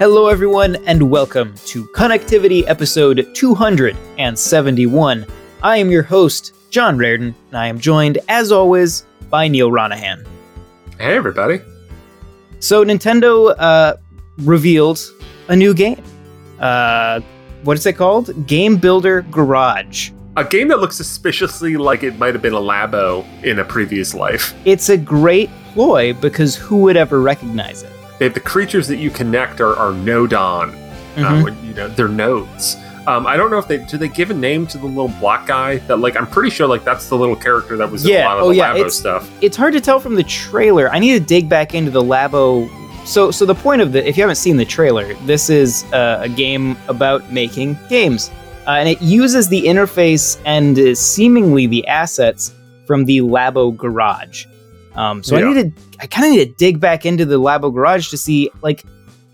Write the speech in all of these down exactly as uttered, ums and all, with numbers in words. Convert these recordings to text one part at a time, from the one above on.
Hello, everyone, and welcome to Connectivity episode two hundred seventy-one. I am your host, John Reardon, and I am joined, as always, by Neil Ronahan. Hey, everybody. So, Nintendo uh, revealed a new game. Uh, what is it called? Game Builder Garage. A game that looks suspiciously like it might have been a Labo in a previous life. It's a great ploy because who would ever recognize it? They, the creatures that you connect are, are Nodon. Mm-hmm. Uh, you know, they're nodes. Um, I don't know if they do they give a name to the little black guy that, like, I'm pretty sure like that's the little character that was in yeah. a lot of oh, the yeah. Labo it's, stuff. It's hard to tell from the trailer. I need to dig back into the Labo. So, so the point of the, if you haven't seen the trailer, this is uh, a game about making games, uh, and it uses the interface and uh, seemingly the assets from the Labo Garage. Um, so yeah. I need to, I kind of need to dig back into the Labo Garage to see, like,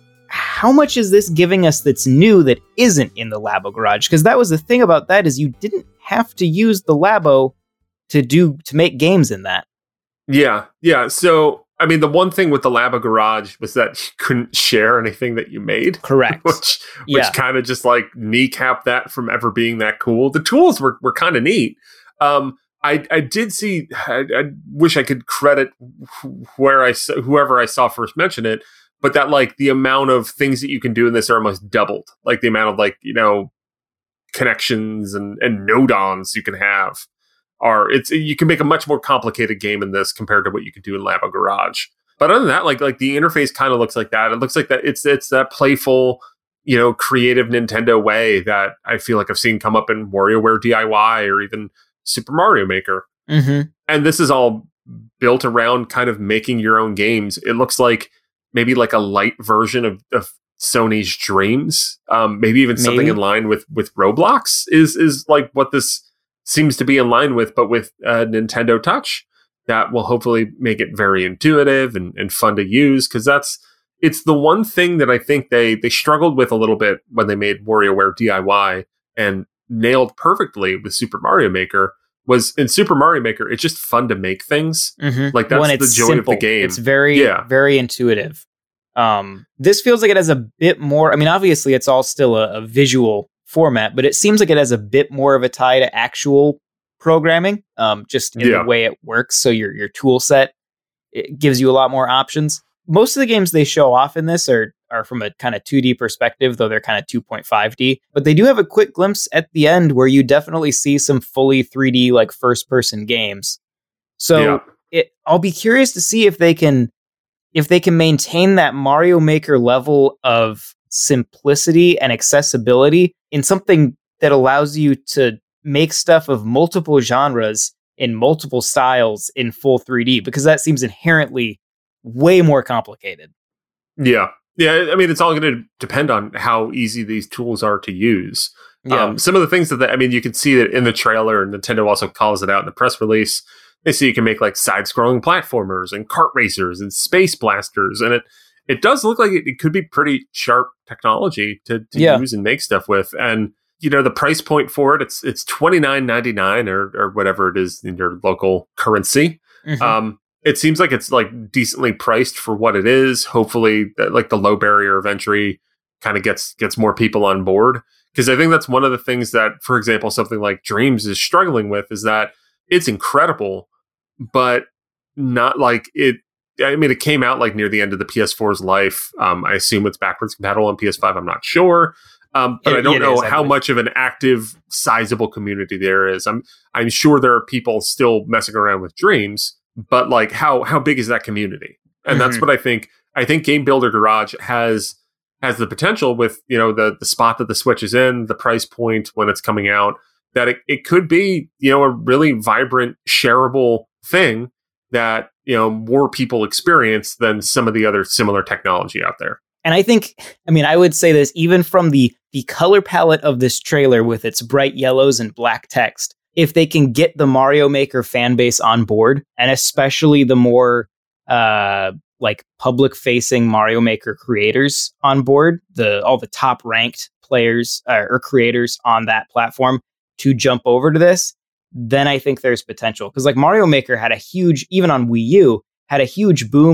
how much is this giving us that's new that isn't in the Labo Garage? Because that was the thing about that is you didn't have to use the Labo to do to make games in that. Yeah, yeah. So I mean, the one thing with the Labo Garage was that you couldn't share anything that you made. Correct. which which yeah. kind of just like kneecapped that from ever being that cool. The tools were were kind of neat. Um, I, I did see. I, I wish I could credit where I whoever I saw first mention it, but that like the amount of things that you can do in this are almost doubled. Like the amount of like you know connections and and nodons you can have are it's you can make a much more complicated game in this compared to what you can do in Labo Garage. But other than that, like like the interface kind of looks like that. It looks like that it's it's that playful, you know, creative Nintendo way that I feel like I've seen come up in WarioWare D I Y or even Super Mario Maker. Mm-hmm. And this is all built around kind of making your own games. It looks like maybe like a light version of, of Sony's Dreams. Um, maybe even maybe. something in line with, with Roblox is, is like what this seems to be in line with, but with uh, Nintendo Touch. That will hopefully make it very intuitive and, and fun to use. Cause that's, it's the one thing that I think they, they struggled with a little bit when they made WarioWare D I Y and nailed perfectly with Super Mario Maker was in Super Mario Maker, it's just fun to make things. Mm-hmm. Like that's when the joy simple. of the game. It's very, yeah. very intuitive. Um, this feels like it has a bit more, I mean, obviously it's all still a, a visual format, but it seems like it has a bit more of a tie to actual programming, um, just in yeah. the way it works. So your, your tool set, it gives you a lot more options. Most of the games they show off in this are are from a kind of two D perspective, though they're kind of two point five D. But they do have a quick glimpse at the end where you definitely see some fully three D, like first-person games. So yeah. it, I'll be curious to see if they can if they can maintain that Mario Maker level of simplicity and accessibility in something that allows you to make stuff of multiple genres in multiple styles in full three D, because that seems inherently way more complicated. Yeah. Yeah. I mean, it's all going to depend on how easy these tools are to use. Yeah. Um, some of the things that, they, I mean, you can see that in the trailer, and Nintendo also calls it out in the press release. They say you can make like side-scrolling platformers and kart racers and space blasters. And it, it does look like it, it could be pretty sharp technology to, to yeah. use and make stuff with. And, you know, the price point for it, it's, it's twenty-nine ninety-nine or, or whatever it is in your local currency. Mm-hmm. Um, It seems like it's like decently priced for what it is. Hopefully, that, like the low barrier of entry kind of gets gets more people on board. Because I think that's one of the things that, for example, something like Dreams is struggling with is that it's incredible, but not like it. I mean, it came out like near the end of the P S four's life. Um, I assume it's backwards compatible on P S five. I'm not sure. Um, but it, I don't know is, how much of an active, sizable community there is. I'm I'm sure there are people still messing around with Dreams. But like, how how big is that community? And mm-hmm. that's what I think. I think Game Builder Garage has has the potential with, you know, the the spot that the Switch is in, the price point when it's coming out, that it, it could be, you know, a really vibrant, shareable thing that, you know, more people experience than some of the other similar technology out there. And I think, I mean, I would say this even from the the color palette of this trailer with its bright yellows and black text. If they can get the Mario Maker fan base on board, and especially the more uh, like public-facing Mario Maker creators on board, the all the top-ranked players uh, or creators on that platform to jump over to this, then I think there's potential. Because like Mario Maker had a huge, even on Wii U, had a huge boom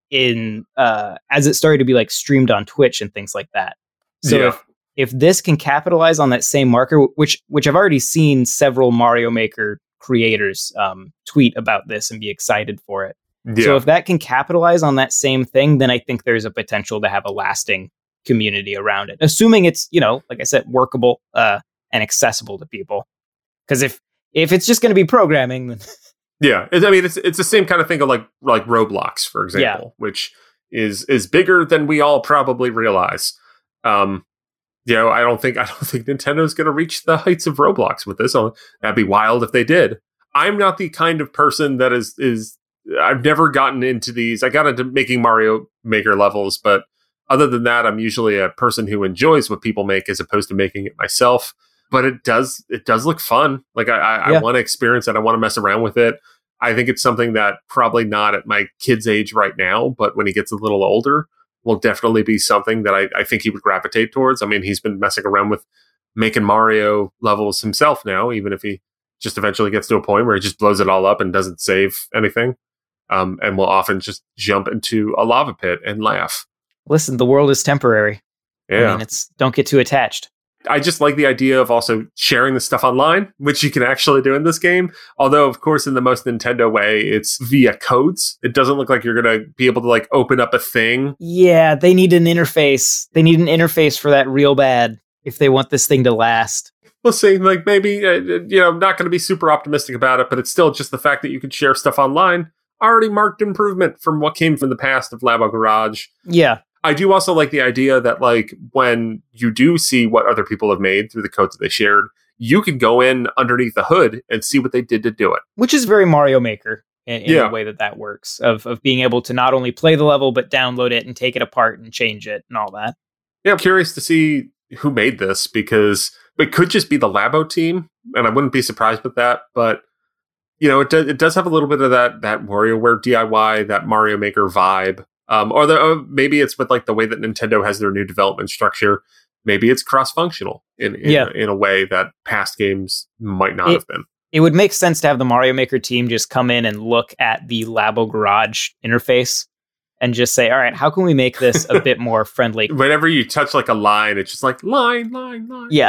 in uh, as it started to be like streamed on Twitch and things like that. So Yeah. if if this can capitalize on that same marker, which which I've already seen several Mario Maker creators um, tweet about this and be excited for it. Yeah. So if that can capitalize on that same thing, then I think there's a potential to have a lasting community around it, assuming it's, you know, like I said, workable uh, and accessible to people. Because if if it's just going to be programming, then Yeah, I mean, it's it's the same kind of thing of like like Roblox, for example, yeah. which is is bigger than we all probably realize. Um, you know, I don't think I don't think Nintendo's going to reach the heights of Roblox with this. That'd be wild if they did. I'm not the kind of person that is is I've never gotten into these. I got into making Mario Maker levels, but other than that, I'm usually a person who enjoys what people make as opposed to making it myself. But it does it does look fun. Like I, I, yeah. I want to experience it. I want to mess around with it. I think it's something that probably not at my kid's age right now, but when he gets a little older, will definitely be something that I, I think he would gravitate towards. I mean, he's been messing around with making Mario levels himself now, even if he just eventually gets to a point where he just blows it all up and doesn't save anything. Um, and will often just jump into a lava pit and laugh. Listen, the world is temporary. Yeah. I mean, it's don't get too attached. I just like the idea of also sharing the stuff online, which you can actually do in this game. Although, of course, in the most Nintendo way, it's via codes. It doesn't look like you're going to be able to like open up a thing. Yeah, they need an interface. They need an interface for that real bad if they want this thing to last. We'll see. Like maybe, uh, you know, not going to be super optimistic about it, but it's still just the fact that you can share stuff online. Already marked improvement from what came from the past of Labo Garage. Yeah. I do also like the idea that, like, when you do see what other people have made through the codes that they shared, you can go in underneath the hood and see what they did to do it. Which is very Mario Maker in, in yeah. the way that that works, of of being able to not only play the level, but download it and take it apart and change it and all that. Yeah, I'm curious to see who made this, because it could just be the Labo team, and I wouldn't be surprised with that, but you know, it does, it does have a little bit of that that WarioWare D I Y, that Mario Maker vibe. Um, or, the, or maybe it's with like the way that Nintendo has their new development structure. Maybe it's cross-functional in in, yeah. in a way that past games might not it, have been. It would make sense to have the Mario Maker team just come in and look at the Labo Garage interface and just say, all right, how can we make this a bit more friendly? Whenever you touch like a line, it's just like line, line, line. Yeah.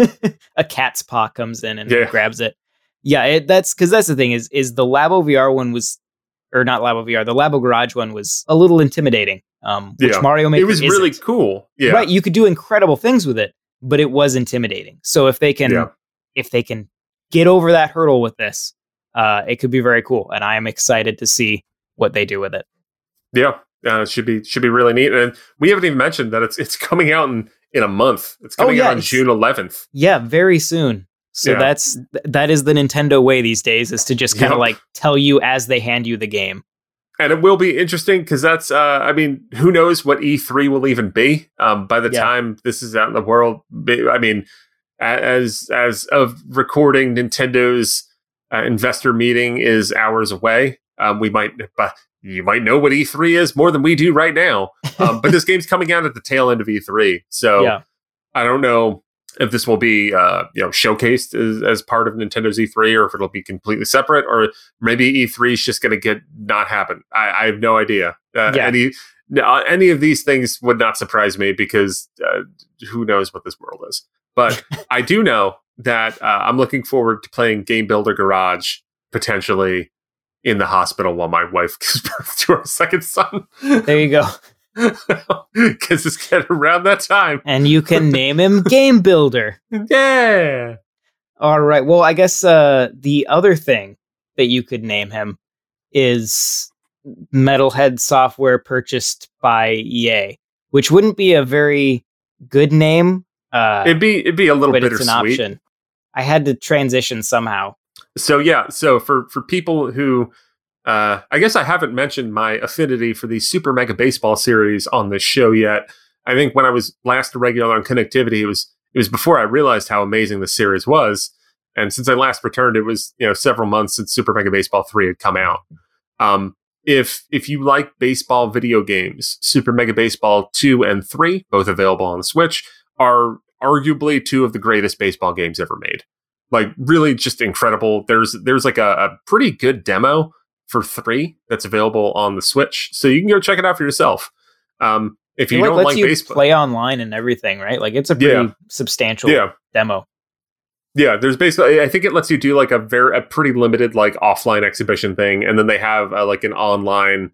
A cat's paw comes in and yeah. grabs it. Yeah, it, that's because that's the thing is, is the Labo V R one was, or not Labo V R, the Labo Garage one was a little intimidating. Um, which yeah. Mario Maker It was isn't. really cool. Yeah. Right, you could do incredible things with it, but it was intimidating. So if they can, yeah. if they can get over that hurdle with this, uh, it could be very cool. And I am excited to see what they do with it. Yeah, uh, it should be should be really neat. And we haven't even mentioned that it's it's coming out in, in a month. It's coming oh, yeah, out on June eleventh. Yeah, very soon. So yeah. that's that is the Nintendo way these days, is to just kind of yep. like tell you as they hand you the game. And it will be interesting because that's, uh, I mean, who knows what E three will even be um, by the yeah. time this is out in the world. I mean, as as of recording, Nintendo's uh, investor meeting is hours away. Um, we might, but you might know what E three is more than we do right now. Um, but this game's coming out at the tail end of E three, so yeah. I don't know if this will be, uh, you know, showcased as, as part of Nintendo's E three, or if it'll be completely separate, or maybe E three is just going to get not happen. I, I have no idea. Uh, yeah. Any uh, any of these things would not surprise me, because uh, who knows what this world is. But I do know that uh, I'm looking forward to playing Game Builder Garage potentially in the hospital while my wife gives birth to our second son. There you go. Because it's getting around that time. And you can name him Game Builder. Yeah. All right. Well, I guess uh, the other thing that you could name him is Metalhead Software purchased by E A, which wouldn't be a very good name. Uh, it'd be it'd be a little but bittersweet. It's an option. I had to transition somehow. So yeah. So for for people who. Uh, I guess I haven't mentioned my affinity for the Super Mega Baseball series on this show yet. I think when I was last regular on Connectivity, it was it was before I realized how amazing the series was. And since I last returned, it was you know several months since Super Mega Baseball three had come out. Um, if if you like baseball video games, Super Mega Baseball two and three, both available on the Switch, are arguably two of the greatest baseball games ever made. Like really, just incredible. There's there's like a, a pretty good demo for three that's available on the Switch. So you can go check it out for yourself. Um, if you it, like, don't lets like you baseball, play online and everything, right? Like it's a pretty Yeah. substantial Yeah. demo. Yeah, there's basically, I think it lets you do like a very, a pretty limited like offline exhibition thing. And then they have uh, like an online,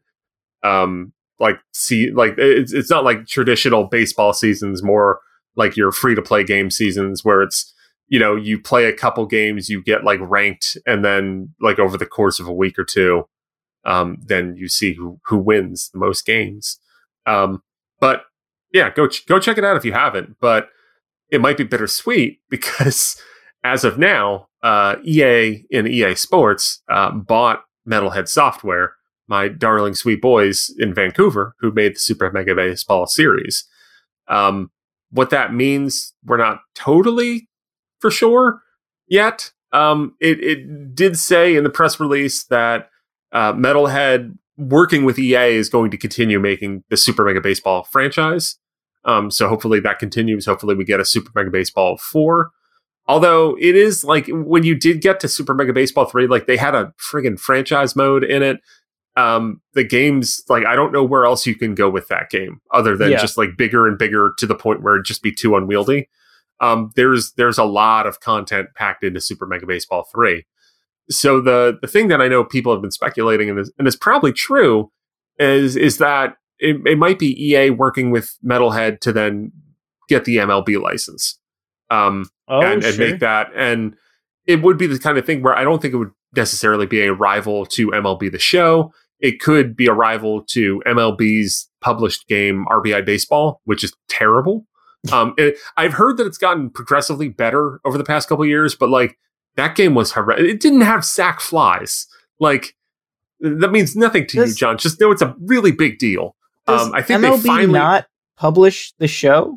um, like see, like it's, it's not like traditional baseball seasons, more like your free to play game seasons where it's, you know, you play a couple games, you get like ranked, and then like over the course of a week or two, um, then you see who, who wins the most games. Um, but yeah, go, ch- go check it out if you haven't, but it might be bittersweet because as of now, uh, E A and E A Sports uh, bought Metalhead Software, my darling sweet boys in Vancouver, who made the Super Mega Baseball series. Um, what that means, we're not totally for sure yet. Um, it, it did say in the press release that uh, Metalhead, working with E A, is going to continue making the Super Mega Baseball franchise. Um, so hopefully that continues. Hopefully we get a Super Mega Baseball four. Although it is like when you did get to Super Mega Baseball three, like they had a friggin' franchise mode in it. Um, the game's like, I don't know where else you can go with that game other than Yeah. just like bigger and bigger to the point where it'd just be too unwieldy. Um, there's there's a lot of content packed into Super Mega Baseball three. So the the thing that I know people have been speculating, and is, and is probably true, is is that it, it might be E A working with Metalhead to then get the M L B license. Um, Oh, and, and sure. make that, and it would be the kind of thing where I don't think it would necessarily be a rival to M L B The Show. It could be a rival to M L B's published game R B I Baseball, which is terrible. Um, it, I've heard that it's gotten progressively better over the past couple of years, but like that game was horrendous. It didn't have sack flies. Like that means nothing to Does- you, John. Just know it's a really big deal. Does Um, I think M L B they finally not publish the show?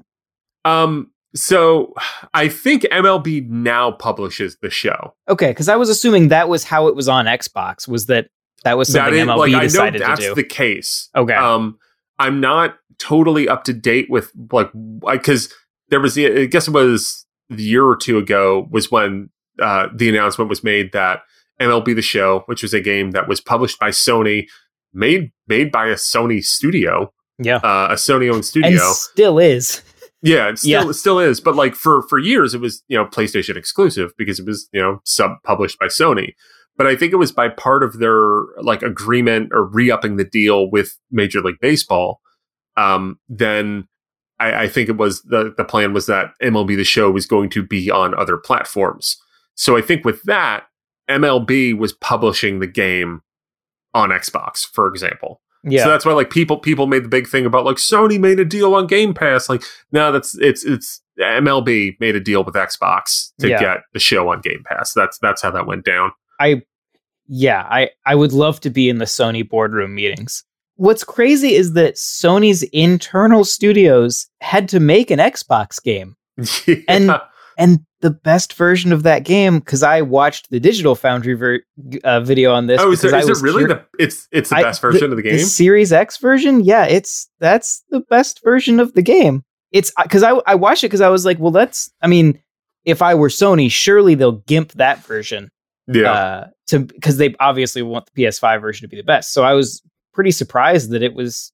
Um, so I think M L B now publishes the show. Okay, because I was assuming that was how it was on Xbox. Was that that was something That is, M L B like, decided I know that's to do? the case. Okay. Um, I'm not totally up to date with like because there was the I guess it was the year or two ago was when uh, the announcement was made that M L B The Show, which was a game that was published by Sony, made made by a Sony studio, yeah, uh, a Sony owned studio, and still is. Yeah, it still Yeah. it still is, but like for for years it was, you know, PlayStation exclusive because it was, you know, sub published by Sony. But I think it was by part of their like agreement or re-upping the deal with Major League Baseball. Um, then I, I think it was the the plan was that M L B The Show was going to be on other platforms. So I think with that, M L B was publishing the game on Xbox, for example. Yeah. So that's why like people people made the big thing about like Sony made a deal on Game Pass. Like no, that's it's it's M L B made a deal with Xbox to Yeah. get the show on Game Pass. That's that's how that went down. I, yeah, I, I would love to be in the Sony boardroom meetings. What's crazy is that Sony's internal studios had to make an Xbox game. Yeah. And and the best version of that game, because I watched the Digital Foundry ver- uh, video on this. oh, is, because there, I is was it really cur- the it's it's the I- best version of the game? The Series X version, yeah, it's that's the best version of the game. It's because I I watched it because I was like, well, that's I mean, if I were Sony, surely they'll gimp that version. yeah. Uh, to because they obviously want the P S five version to be the best. So I was pretty surprised that it was.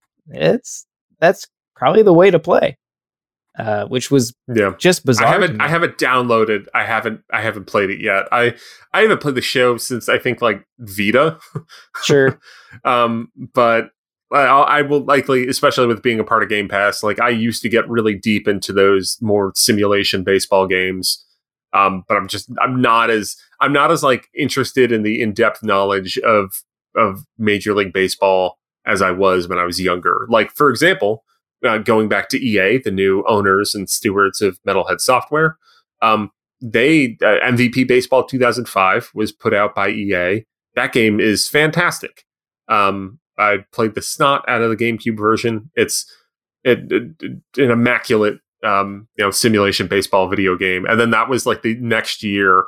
It's that's probably the way to play, uh, which was yeah. just bizarre. I to haven't me. I haven't downloaded. I haven't I haven't played it yet. I I haven't played the show since I think like Vita. Sure. um, but I, I will likely, especially with being a part of Game Pass, like I used to get really deep into those more simulation baseball games. Um, but I'm just I'm not as I'm not as like interested in the in-depth knowledge of of Major League Baseball as I was when I was younger. Like for example, uh, going back to E A, the new owners and stewards of Metalhead Software, um, they uh, M V P Baseball two thousand five was put out by E A. That game is fantastic. Um, I played the snot out of the GameCube version. It's it, it, an immaculate, um, you know, simulation baseball video game. And then that was like the next year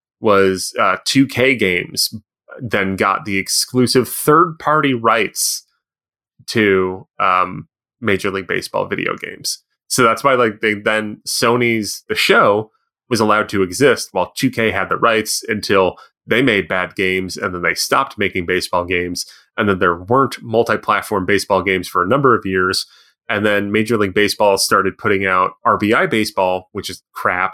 was uh, two K games. Then got the exclusive third party rights to um, Major League Baseball video games. So that's why like they then Sony's The Show was allowed to exist while two K had the rights until they made bad games, and then they stopped making baseball games, and then there weren't multi-platform baseball games for a number of years, and then Major League Baseball started putting out R B I Baseball, which is crap.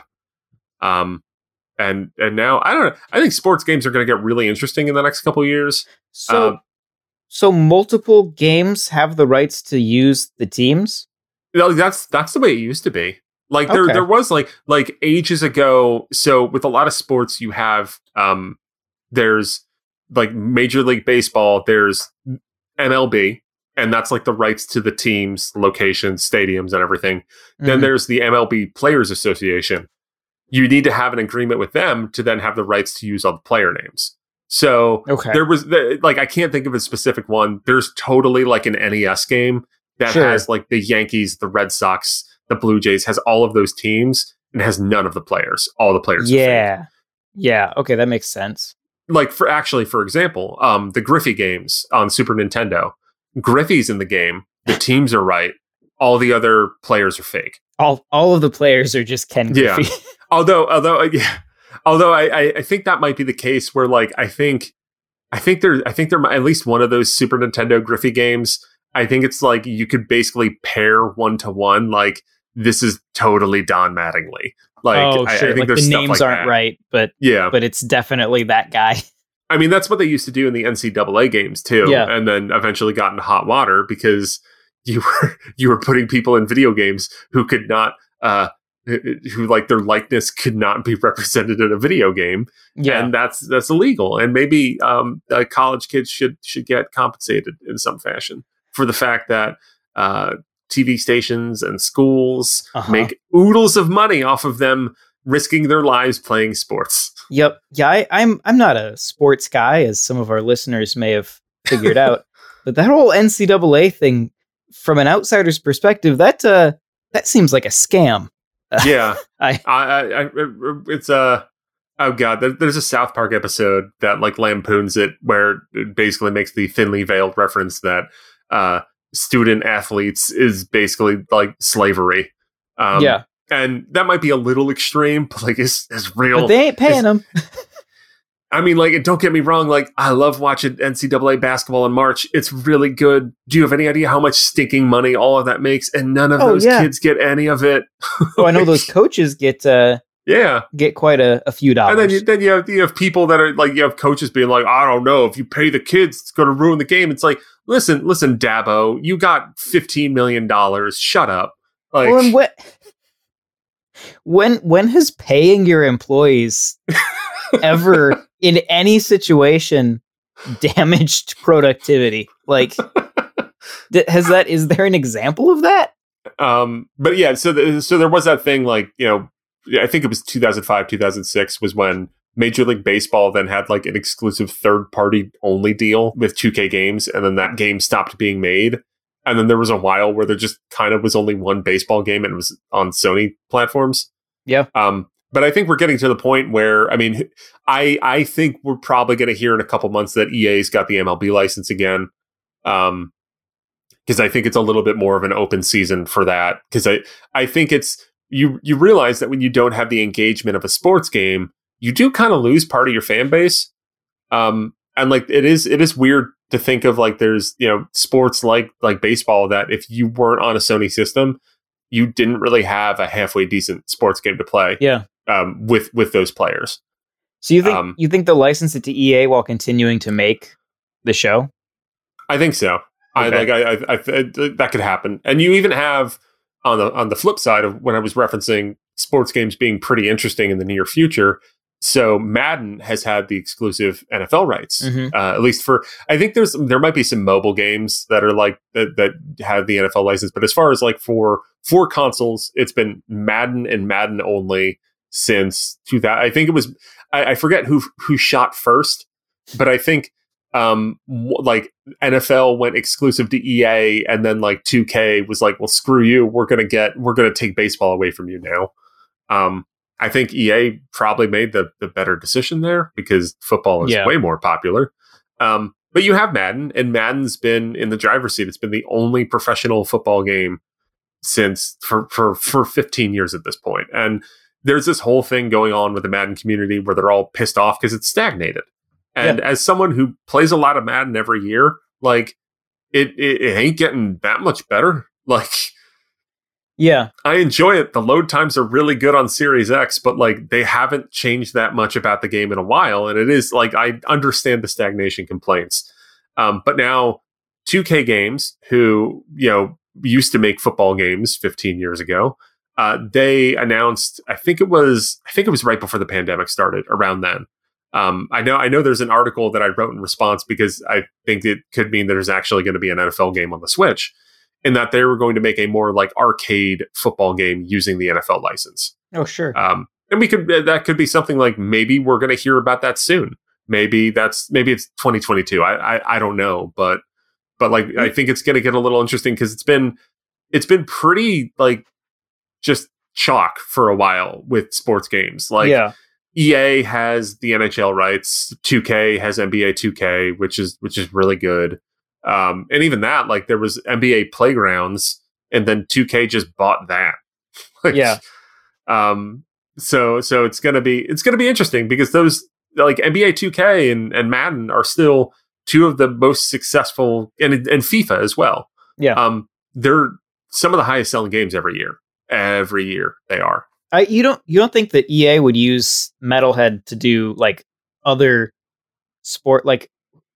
Um, and and now I don't know. I think sports games are going to get really interesting in the next couple of years. So, Um, so multiple games have the rights to use the teams? you know, that's that's the way it used to be. Like there Okay. there was like like ages ago. So with a lot of sports, you have um, there's like Major League Baseball. There's M L B. And that's like the rights to the teams, locations, stadiums, and everything. Then Mhm. there's the M L B Players Association. You need to have an agreement with them to then have the rights to use all the player names. So Okay. there was the, like, I can't think of a specific one. There's totally like an N E S game that Sure. has like the Yankees, the Red Sox, the Blue Jays, has all of those teams and has none of the players. All the players. are fake. Yeah. Yeah. Okay, that makes sense. Like for actually, for example, um, the Griffey games on Super Nintendo. Griffey's in the game. The teams are right. All the other players are fake. All all of the players are just Ken Yeah. Griffey. Although, although, uh, yeah, although I, I, I think that might be the case where, like, I think, I think there, I think there might at least one of those Super Nintendo Griffey games. I think it's like you could basically pair one to one. Like this is totally Don Mattingly. Like, oh, I, sure. I think like there's the stuff names like aren't that. right, but Yeah, but it's definitely that guy. I mean, that's what they used to do in the N C double A games too, Yeah. and then eventually got into hot water because you were you were putting people in video games who could not, uh, who like their likeness could not be represented in a video game, Yeah. and that's that's illegal. And maybe um, uh, college kids should should get compensated in some fashion for the fact that uh, T V stations and schools Uh-huh. make oodles of money off of them risking their lives playing sports. Yep. Yeah, I, I'm I'm not a sports guy, as some of our listeners may have figured out. But that whole N C double A thing, from an outsider's perspective, that uh that seems like a scam. Yeah, I I, I, I it's a oh god. There, there's a South Park episode that like lampoons it, where it basically makes the thinly veiled reference that uh, student athletes is basically like slavery. Um, yeah, and that might be a little extreme, but like it's it's real. but they ain't paying them. I mean, like, don't get me wrong. Like, I love watching N C double A basketball in March. It's really good. Do you have any idea how much stinking money all of that makes? And none of Oh, those yeah. kids get any of it. Oh, I know those coaches get uh Yeah. get quite a, a few dollars. And then you, then you have you have people that are like, you have coaches being like, I don't know, if you pay the kids, it's going to ruin the game. It's like, listen, listen, Dabo, you got fifteen million dollars. Shut up. Like, well, and when, when when has paying your employees ever in any situation damaged productivity? Like, d- has that? Is there an example of that? um, but yeah, so the, so there was that thing, like, you know, I think it was two thousand five, two thousand six was when Major League Baseball then had like an exclusive third party only deal with two K games, and then that game stopped being made. And then there was a while where there just kind of was only one baseball game, and it was on Sony platforms. Yeah. Um, but I think we're getting to the point where, I mean, I I think we're probably going to hear in a couple months that E A's got the M L B license again. Um, because I think it's a little bit more of an open season for that. Because I, I think it's, you you realize that when you don't have the engagement of a sports game, you do kind of lose part of your fan base. Um, and like it is it is weird to think of, like, there's, you know, sports like like baseball that if you weren't on a Sony system, you didn't really have a halfway decent sports game to play. Yeah. Um, with with those players. So you think Um, you think they'll license it to E A while continuing to make the show? I think so. I Okay. like I, I, I that could happen. And you even have on the on the flip side of when I was referencing sports games being pretty interesting in the near future. So Madden has had the exclusive N F L rights, Mhm. uh, at least for, I think there's there might be some mobile games that are like that, that have the N F L license. But as far as like for for consoles, it's been Madden and Madden only since two thousand. I think it was I, I forget who who shot first, but I think um w- like N F L went exclusive to E A, and then like two K was like, well, screw you, we're gonna get we're gonna take baseball away from you now. Um, I think E A probably made the the better decision there because football is Yeah. way more popular. Um, but you have Madden, and Madden's been in the driver's seat. It's been the only professional football game since for for for fifteen years at this point, and there's this whole thing going on with the Madden community where they're all pissed off because it's stagnated. And yeah. as someone who plays a lot of Madden every year, like it, it, it ain't getting that much better. Like, yeah, I enjoy it. The load times are really good on Series X, but like they haven't changed that much about the game in a while. And it is like, I understand the stagnation complaints. Um, but now two K Games, who, you know, used to make football games fifteen years ago, uh, they announced, I think it was, I think it was right before the pandemic started, around then. Um, I know, I know there's an article that I wrote in response because I think it could mean that there's actually going to be an N F L game on the Switch, and that they were going to make a more like arcade football game using the N F L license. Oh, sure. Um, and we could, that could be something like, maybe we're going to hear about that soon. Maybe that's, maybe it's twenty twenty-two. I, I, I don't know, but, but like, I think it's going to get a little interesting because it's been, it's been pretty like just chalk for a while with sports games. Like, yeah. E A has the N H L rights. two K has N B A two K, which is which is really good. Um, and even that, like there was N B A Playgrounds, and then two K just bought that. like, yeah. Um. So so it's gonna be it's gonna be interesting because those like N B A two K and, and Madden are still two of the most successful, and and FIFA as well. Yeah. Um. They're some of the highest selling games every year. Every year they are. I, you don't you don't think that E A would use Metalhead to do like other sport? Like,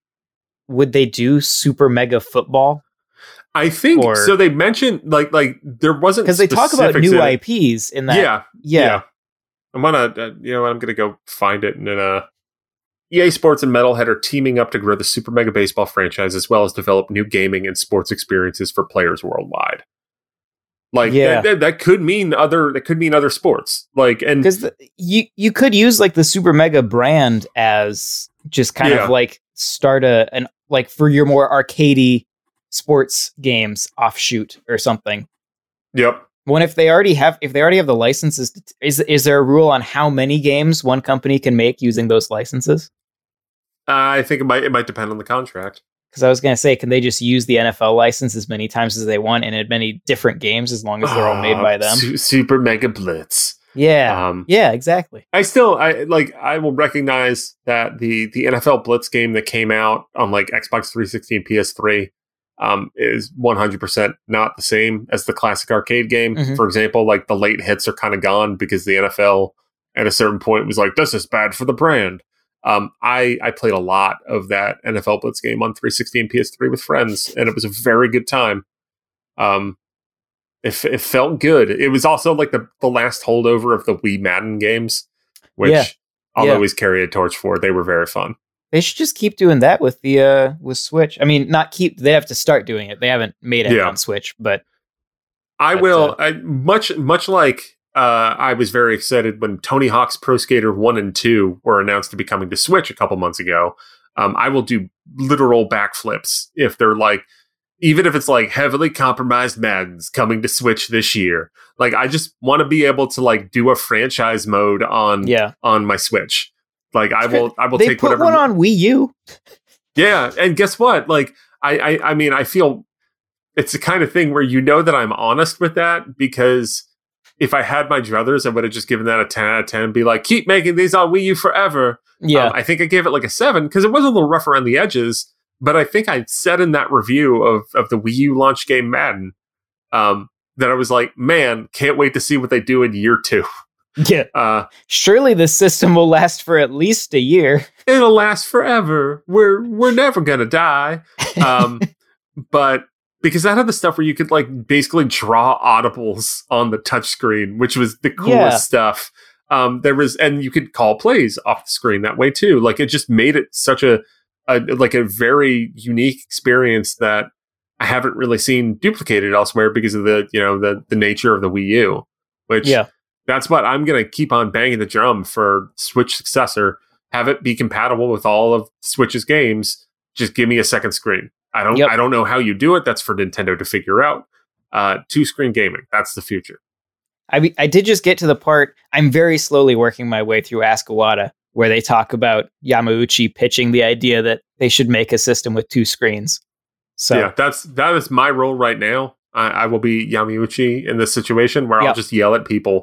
would they do Super Mega Football? I think or, so. They mentioned like like there wasn't because they talk about new I Ps in that. Yeah, yeah. yeah. I'm gonna uh, you know I'm gonna go find it and then uh, E A Sports and Metalhead are teaming up to grow the Super Mega Baseball franchise as well as develop new gaming and sports experiences for players worldwide. Like yeah. that, that, that could mean other that could mean other sports. Like and because you you could use like the Super Mega brand as just kind yeah. of like start a an like for your more arcadey sports games offshoot or something. Yep. When if they already have if they already have the licenses, to, is is there a rule on how many games one company can make using those licenses? Uh, I think it might it might depend on the contract. Because I was going to say, can they just use the N F L license as many times as they want and in many different games as long as they're all made by them? Su- Super Mega Blitz. Yeah. Um, yeah, exactly. I still, I like, I will recognize that the, the N F L Blitz game that came out on like Xbox three sixty and P S three um, is one hundred percent not the same as the classic arcade game. Mm-hmm. For example, like the late hits are kind of gone because the N F L at a certain point was like, this is bad for the brand. Um, I, I played a lot of that N F L Blitz game on three sixty and P S three with friends, and it was a very good time. Um, it, it felt good. It was also like the, the last holdover of the Wii Madden games, which yeah. I'll yeah. always carry a torch for. They were very fun. They should just keep doing that with the uh, with Switch. I mean, not keep. They have to start doing it. They haven't made it yeah. on Switch, but I but, will. Uh, I, much much like. Uh, I was very excited when Tony Hawk's Pro Skater one and two were announced to be coming to Switch a couple months ago. Um, I will do literal backflips if they're like, even if it's like heavily compromised Madden's coming to Switch this year. Like, I just want to be able to like do a franchise mode on yeah. on my Switch. Like, I will I will they take put whatever. one on Wii U. Yeah, and guess what? Like, I, I I mean, I feel it's the kind of thing where you know that I'm honest with that because. If I had my druthers, I would have just given that a ten out of ten and be like, keep making these on Wii U forever. Yeah. Um, I think I gave it like a seven because it was a little rough around the edges. But I think I said in that review of, of the Wii U launch game Madden um, that I was like, man, can't wait to see what they do in year two. Yeah. Uh, Surely this system will last for at least a year. It'll last forever. We're, we're never going to die. Um, but... Because that had the stuff where you could like basically draw audibles on the touchscreen, which was the coolest yeah. stuff. Um, there was, and you could call plays off the screen that way too. Like it just made it such a, a like a very unique experience that I haven't really seen duplicated elsewhere because of the you know the the nature of the Wii U. Which yeah. that's what I'm gonna keep on banging the drum for Switch successor. Have it be compatible with all of Switch's games. Just give me a second screen. I don't. Yep. I don't know how you do it. That's for Nintendo to figure out. Uh, two screen gaming. That's the future. I I did just get to the part. I'm very slowly working my way through Ask Iwata, where they talk about Yamauchi pitching the idea that they should make a system with two screens. So yeah, that's that is my role right now. I, I will be Yamauchi in this situation where yep. I'll just yell at people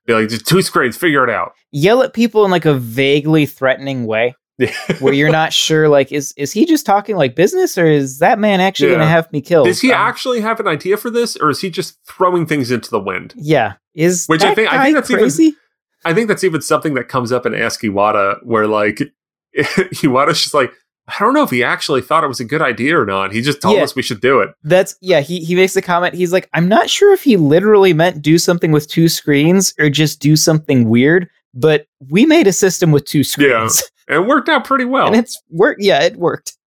Be like, just two screens, figure it out. Yell at people in like a vaguely threatening way. Where you're not sure, like, is is he just talking like business, or is that man actually Yeah. going to have me killed? Does he Um, actually have an idea for this, or is he just throwing things into the wind? Yeah, is Which that I think guy I think that's crazy? even I think that's even something that comes up in Ask Iwata, where like Iwata's just like, I don't know if he actually thought it was a good idea or not. He just told Yeah. us we should do it. That's yeah. He he makes the comment. He's like, I'm not sure if he literally meant do something with two screens or just do something weird, but we made a system with two screens. And it worked out pretty well. And it's worked. Yeah, it worked.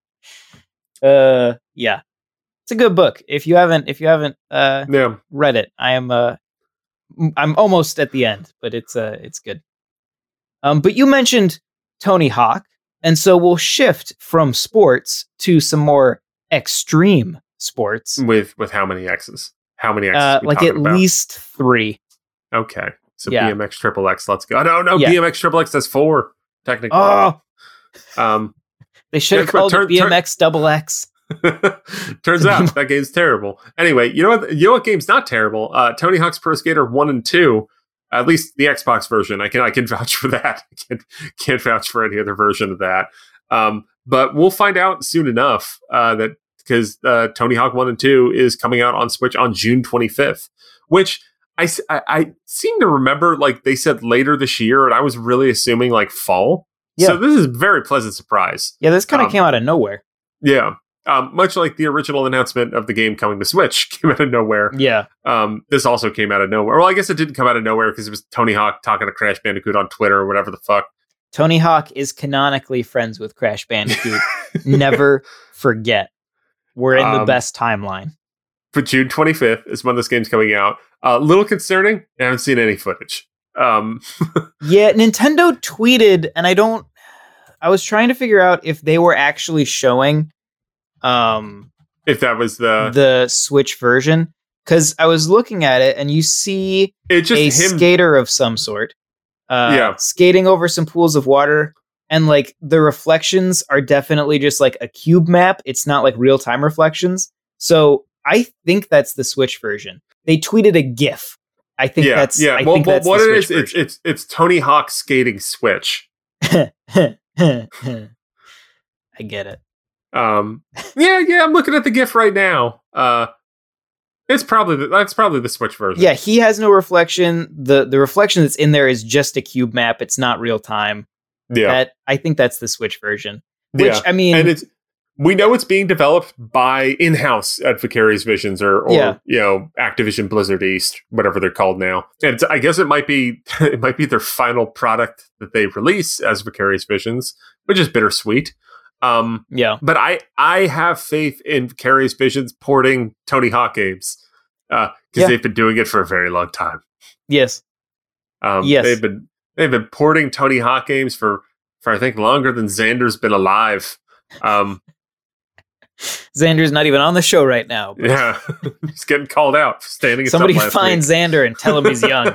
Uh, yeah, it's a good book. If you haven't, if you haven't uh yeah. read it, I am uh, m- I'm almost at the end, but it's uh, it's good. Um, but you mentioned Tony Hawk, and so we'll shift from sports to some more extreme sports. With with how many X's? How many X's? Uh, we like talking at about? least three. Okay. So Yeah. B M X Triple X, let's go. No, no, Yeah. B M X Triple X has four, technically. Oh, Um they should have Yeah, but called turn- it B M X Double X. Turns out that game's terrible. Anyway, you know what? You know what game's not terrible? Uh, Tony Hawk's Pro Skater one and two. At least the Xbox version. I can I can vouch for that. I can't, can't vouch for any other version of that. Um, but we'll find out soon enough uh, that because uh, Tony Hawk one and two is coming out on Switch on June twenty-fifth, which I, s- I- I seem to remember like they said later this year, and I was really assuming like fall. Yeah. So this is a very pleasant surprise. Yeah, this kind of Um, came out of nowhere. Yeah. Um, much like the original announcement of the game coming to Switch came out of nowhere. Yeah, Um, this also came out of nowhere. Well, I guess it didn't come out of nowhere because it was Tony Hawk talking to Crash Bandicoot on Twitter or whatever the fuck. Tony Hawk is canonically friends with Crash Bandicoot. Never forget. We're in the Um, best timeline. But June twenty-fifth is when this game's coming out. A uh, little concerning. I haven't seen any footage. Um, Yeah, Nintendo tweeted, and I don't. I was trying to figure out if they were actually showing um, if that was the, the Switch version, because I was looking at it, and you see it's just a him. skater of some sort, uh, Yeah. skating over some pools of water, and like the reflections are definitely just like a cube map. It's not like real time reflections. So I think that's the Switch version. They tweeted a GIF. I think yeah, that's yeah. I well, think well, that's what the it is, Switch it's, it's it's Tony Hawk skating Switch. version. I get it. Um, yeah, yeah. I'm looking at the GIF right now. Uh, it's probably the, that's probably the Switch version. Yeah, he has no reflection. The the reflection that's in there is just a cube map. It's not real time. yeah, That I think that's the Switch version. Which yeah. I mean, And it's we know it's being developed by in-house at Vicarious Visions or, or Yeah. you know Activision Blizzard East, whatever they're called now. And it's, I guess it might be it might be their final product that they release as Vicarious Visions, which is bittersweet. Um, yeah, but I I have faith in Vicarious Visions porting Tony Hawk games because uh, Yeah. they've been doing it for a very long time. yes, Um, Yes. they've been they've been porting Tony Hawk games for for I think longer than Xander's been alive. Um, Xander's not even on the show right now. But yeah, he's getting called out for standing. It somebody up last find week. Xander and tell him he's young.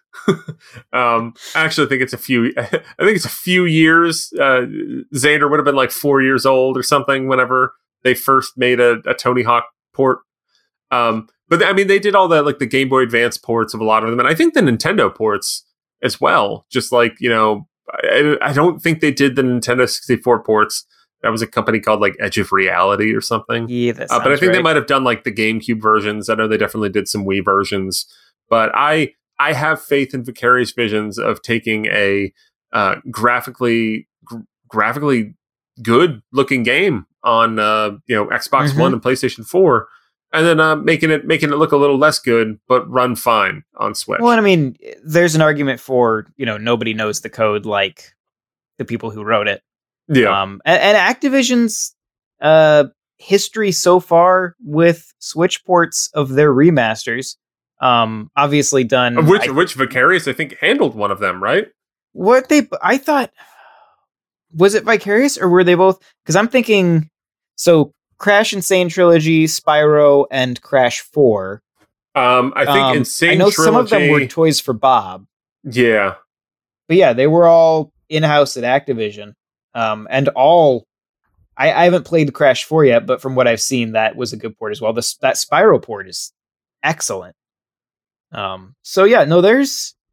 um, I actually think it's a few. I think it's a few years. Uh, Xander would have been like four years old or something whenever they first made a, a Tony Hawk port. Um, but I mean, they did all the like the Game Boy Advance ports of a lot of them, and I think the Nintendo ports as well. Just like you know, I, I don't think they did the Nintendo sixty-four ports. That was a company called like Edge of Reality or something. Yeah, that Uh, but I sounds think they right. might have done like the GameCube versions. I know they definitely did some Wii versions. But I I have faith in Vicarious Visions of taking a uh, graphically gr- graphically good looking game on uh, you know Xbox Mhm. One and PlayStation Four, and then uh, making it making it look a little less good but run fine on Switch. Well, and I mean, there's an argument for you know nobody knows the code like the people who wrote it. yeah, Um, and, and Activision's uh, history so far with Switch ports of their remasters, um, obviously done. which I- which Vicarious I think handled one of them, right? what they, I thought, was it Vicarious or were they both? Because I'm thinking, so Crash Insane Trilogy, Spyro, and Crash Four. Um, I think Um, Insane I know Trilogy. some of them were Toys for Bob, yeah, but yeah, they were all in house at Activision. Um, and all, I, I haven't played Crash four yet, but from what I've seen, that was a good port as well. This that Spyro port is excellent. Um, so yeah, no, there's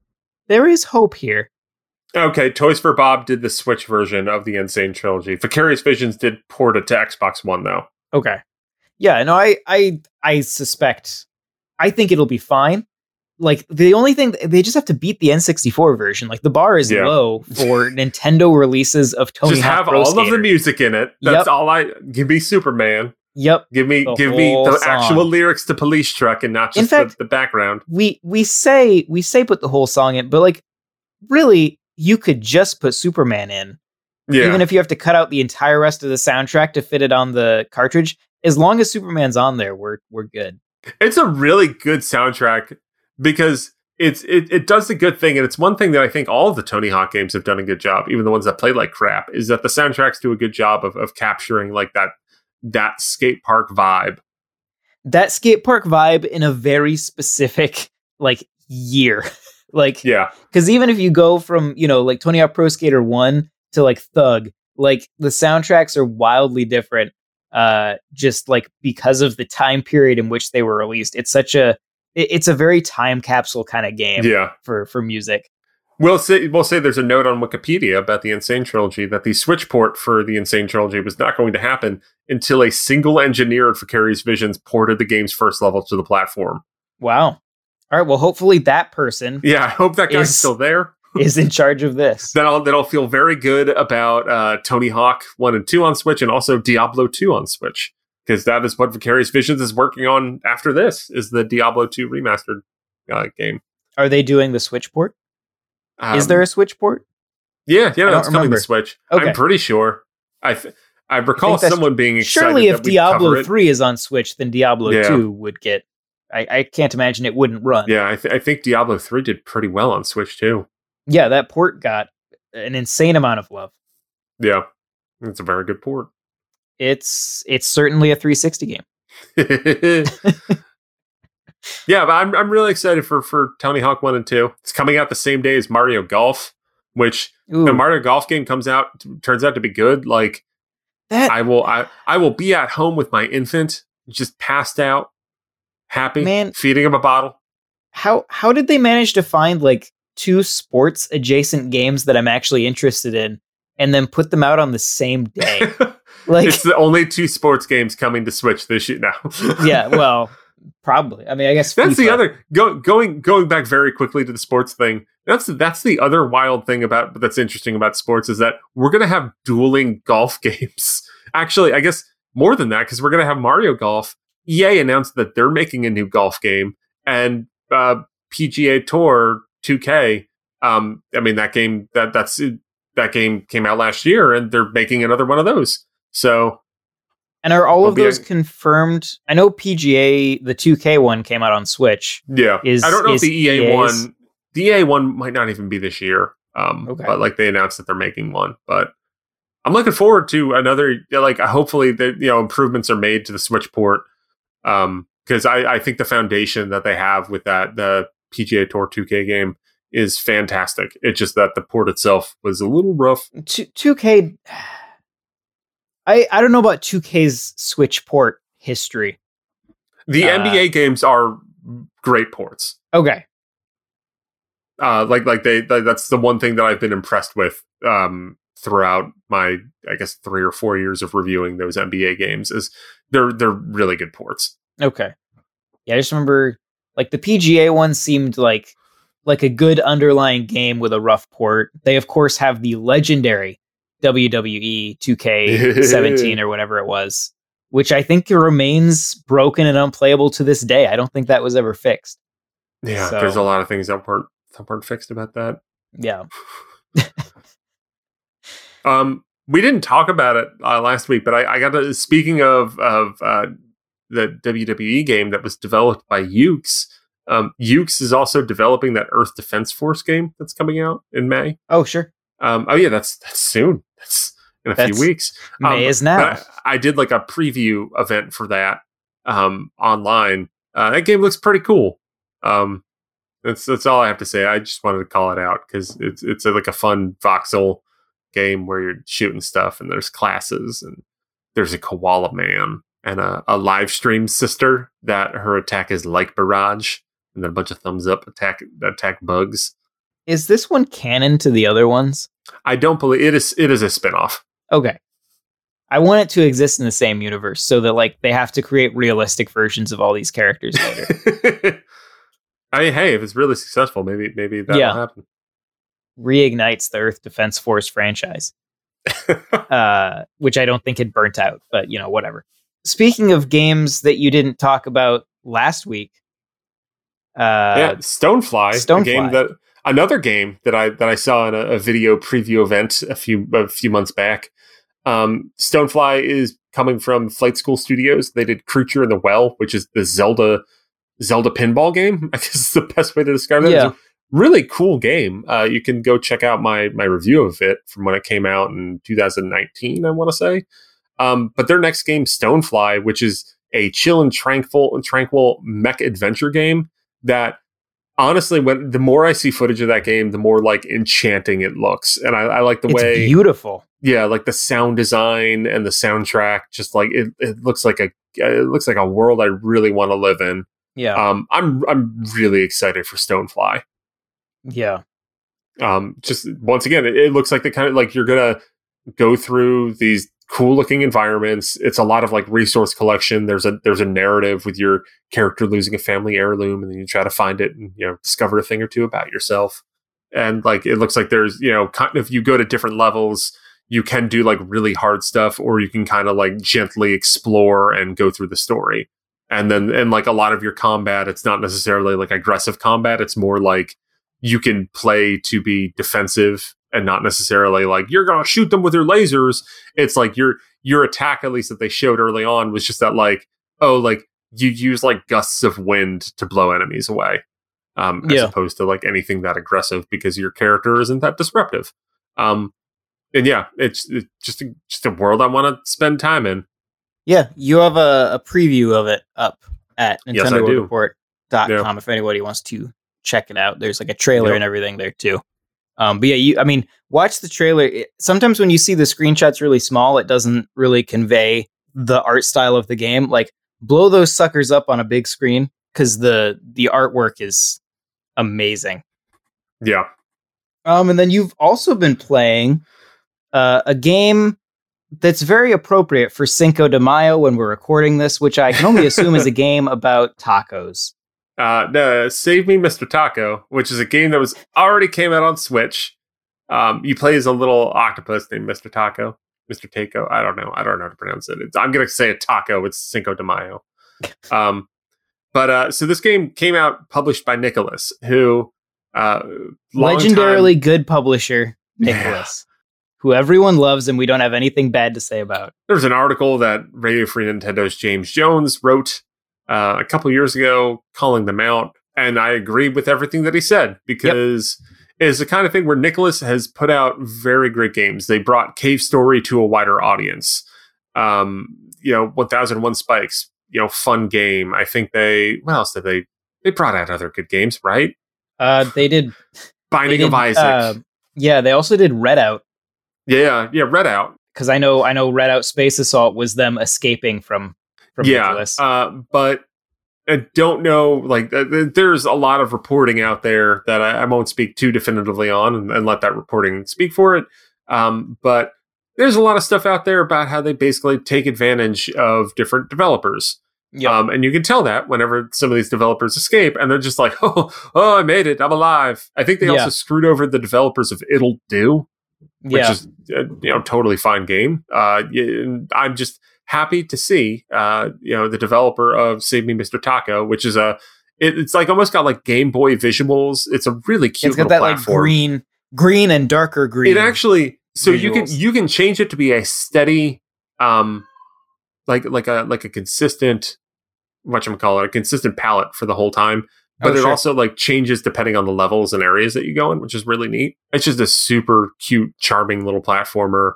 there is hope here. Okay, Toys for Bob did the Switch version of the Insane Trilogy. Vicarious Visions did port it to Xbox One, though. Okay. Yeah, no, I, I, I suspect, I think it'll be fine. Like, the only thing, they just have to beat the N sixty-four version. Like, the bar is Yeah. low for Nintendo releases of Tony Just Hawk have Pro all Skater. of the music in it. That's Yep. all I... Give me Superman. Yep. Give me The give me whole the song. actual lyrics to Police Truck and not In just fact- the, the background. We, we say, we say put the whole song in, but, like, really, you could just put Superman in. Yeah. Even if you have to cut out the entire rest of the soundtrack to fit it on the cartridge, as long as Superman's on there, we're we're good. It's a really good soundtrack because it's it, it does the good thing, and it's one thing that I think all of the Tony Hawk games have done a good job, even the ones that play like crap, is that the soundtracks do a good job of, of capturing like that that skate park vibe. That skate park vibe in a very specific like year. Like, Yeah. because even if you go from, you know, like Tony Hawk Pro Skater one to like Thug, like the soundtracks are wildly different. Uh, just like because of the time period in which they were released. It's such a, it, it's a very time capsule kind of game Yeah. for, for music. We'll say we'll say there's a note on Wikipedia about the Insane Trilogy that the Switch port for the Insane Trilogy was not going to happen until a single engineered Vicarious Visions ported the game's first level to the platform. Wow. All right. Well, hopefully that person Yeah, I hope that guy's Is- still there. is in charge of this. Then I'll then I'll feel very good about uh, Tony Hawk one and two on Switch, and also Diablo two on Switch, because that is what Vicarious Visions is working on after this, is the Diablo two remastered uh, game. Are they doing the Switch port? Um, Is there a Switch port? Yeah, yeah, I that's don't coming remember. to Switch. Okay. I'm pretty sure. I th- I recall think that's- someone being excited Surely if that we'd cover Diablo it. three is on Switch, then Diablo Yeah. two would get... I, I can't imagine it wouldn't run. Yeah, I, th- I think Diablo three did pretty well on Switch too. Yeah, that port got an insane amount of love. Yeah, it's a very good port. It's it's certainly a three sixty game. Yeah, but I'm I'm really excited for for Tony Hawk one and two. It's coming out the same day as Mario Golf, which Ooh, the Mario Golf game comes out turns out to be good. Like that I will I I will be at home with my infant, just passed out, happy, Man. feeding him a bottle. how how did they manage to find like two sports adjacent games that I'm actually interested in and then put them out on the same day? Like, It's the only two sports games coming to Switch this year now. yeah, well, probably. I mean, I guess That's the FIFA. other go, going going back very quickly to the sports thing. That's that's the other wild thing about that's interesting about sports is that we're gonna have dueling golf games. Actually, I guess more than that, because we're gonna have Mario Golf. E A announced that they're making a new golf game, and uh, P G A Tour two K. Um, I mean that game that that's that game came out last year, and they're making another one of those. So And are all Will of be those a- confirmed? I know P G A, the two K one came out on Switch. yeah, Is- I don't know is if the E A E A's one, the E A one might not even be this year. Um, Okay. but like they announced that they're making one, but I'm looking forward to another. Like, hopefully, that you know improvements are made to the Switch port. Um, because I, I think the foundation that they have with that the P G A Tour two K game is fantastic. It's just that the port itself was a little rough. Two- 2K I I don't know about two K's Switch port history. The Uh, N B A games are great ports. Okay. Uh, like like they th- that's the one thing that I've been impressed with um, throughout my I guess three or four years of reviewing those N B A games is they're they're really good ports. Okay. Yeah, I just remember like the P G A one seemed like like a good underlying game with a rough port. They of course have the legendary W W E two K seventeen or whatever it was, which I think remains broken and unplayable to this day. I don't think that was ever fixed. Yeah, So- there's a lot of things that weren't that weren't fixed about that. Yeah. Um, we didn't talk about it uh, last week, but I, I got to speaking of of uh, the W W E game that was developed by Ukes. Um, Ukes is also developing that Earth Defense Force game that's coming out in May. Oh, sure. Um, oh yeah, that's that's soon. That's in a That's- few weeks. May Um, is now. but I, I did like a preview event for that um, online. Uh, that game looks pretty cool. Um, that's that's all I have to say. I just wanted to call it out because it's it's a, like a fun voxel game where you're shooting stuff and there's classes and there's a koala man and a, a live stream sister that her attack is like barrage and then a bunch of thumbs up attack attack bugs. Is this one canon to the other ones? I don't believe it is. It is a spinoff. Okay. I want it to exist in the same universe so that like they have to create realistic versions of all these characters later. I mean, hey, if it's really successful, maybe maybe that'll Yeah. happen. Reignites the Earth Defense Force franchise, uh, which I don't think had burnt out, but you know, whatever. Speaking of games that you didn't talk about last week, uh, yeah, Stonefly, Stonefly. a game that another game that I that I saw in a, a video preview event a few a few months back. Um, Stonefly is coming from Flight School Studios. They did Creature in the Well, which is the Zelda Zelda pinball game. I guess is the best way to describe it. Yeah. It's a really cool game. Uh, you can go check out my my review of it from when it came out in two thousand nineteen, I want to say. Um, but their next game, Stonefly, which is a chill and tranquil tranquil mech adventure game that honestly, when the more I see footage of that game, the more like enchanting it looks. And I, I like the it's way beautiful. Yeah, like the sound design and the soundtrack, just like it, it looks like a it looks like a world I really want to live in. Yeah. Um, I'm I'm really excited for Stonefly. Yeah. Um, just once again, it, it looks like the kind of like you're gonna go through these cool looking environments. It's a lot of like resource collection. There's a there's a narrative with your character losing a family heirloom, and then you try to find it and you know discover a thing or two about yourself. And like it looks like there's you know kind of you go to different levels. You can do like really hard stuff, or you can kind of like gently explore and go through the story. And then, and like a lot of your combat, it's not necessarily like aggressive combat. It's more like you can play to be defensive and not necessarily like you're going to shoot them with your lasers. It's like your, your attack, at least that they showed early on, was just that like, oh, like you use like gusts of wind to blow enemies away. Um, as Yeah. opposed to like anything that aggressive because your character isn't that disruptive. Um, And yeah, it's, it's just a, just a world I want to spend time in. Yeah, you have a, a preview of it up at Yes, I Nintendo World do. Report dot com Yeah. if anybody wants to check it out. There's like a trailer Yep. and everything there too. Um, but yeah, you, I mean, watch the trailer. It, sometimes when you see the screenshots really small, it doesn't really convey the art style of the game. Like, blow those suckers up on a big screen because the the artwork is amazing. Yeah. Um, and then you've also been playing uh, a game that's very appropriate for Cinco de Mayo when we're recording this, which I can only assume is a game about tacos. Uh, no, Save Me, Mister Taco, which is a game that was already came out on Switch. Um, you play as a little octopus named Mister Taco, Mister Taco. I don't know. I don't know how to pronounce it. It's, I'm going to say a taco. It's Cinco de Mayo. Um, but uh, so this game came out published by Nicholas, who uh, long Legendarily time- good publisher, Nicholas, who everyone loves and we don't have anything bad to say about. There was an article that Radio Free Nintendo's James Jones wrote uh, a couple years ago calling them out. And I agreed with everything that he said because yep. it's the kind of thing where Nicholas has put out very great games. They brought Cave Story to a wider audience. Um, you know, one thousand one Spikes, you know, fun game. I think they, what else did they, they brought out other good games, right? Uh, they did Binding they did, of Isaac. Uh, yeah, they also did Redout. Yeah, yeah, Redout. Because I know, I know, Redout Space Assault was them escaping from from yeah, Nicholas. Uh, but I don't know. Like, uh, there's a lot of reporting out there that I, I won't speak too definitively on, and, and let that reporting speak for it. Um, but there's a lot of stuff out there about how they basically take advantage of different developers. Yep. Um, and you can tell that whenever some of these developers escape, and they're just like, "Oh, oh, I made it! I'm alive!" I think they Yeah. also screwed over the developers of It'll Do. Which yeah. is a, you know totally fine game. Uh, and I'm just happy to see uh, you know the developer of Save Me, Mister Taco, which is a it, it's like almost got like Game Boy visuals. It's a really cute. It's got little that like platform. green, green and darker green. It actually so you can visuals. you can change it to be a steady, um, like like a like a consistent whatchamacallit, a consistent palette for the whole time. But Oh, it sure. also like changes depending on the levels and areas that you go in, which is really neat. It's just a super cute, charming little platformer.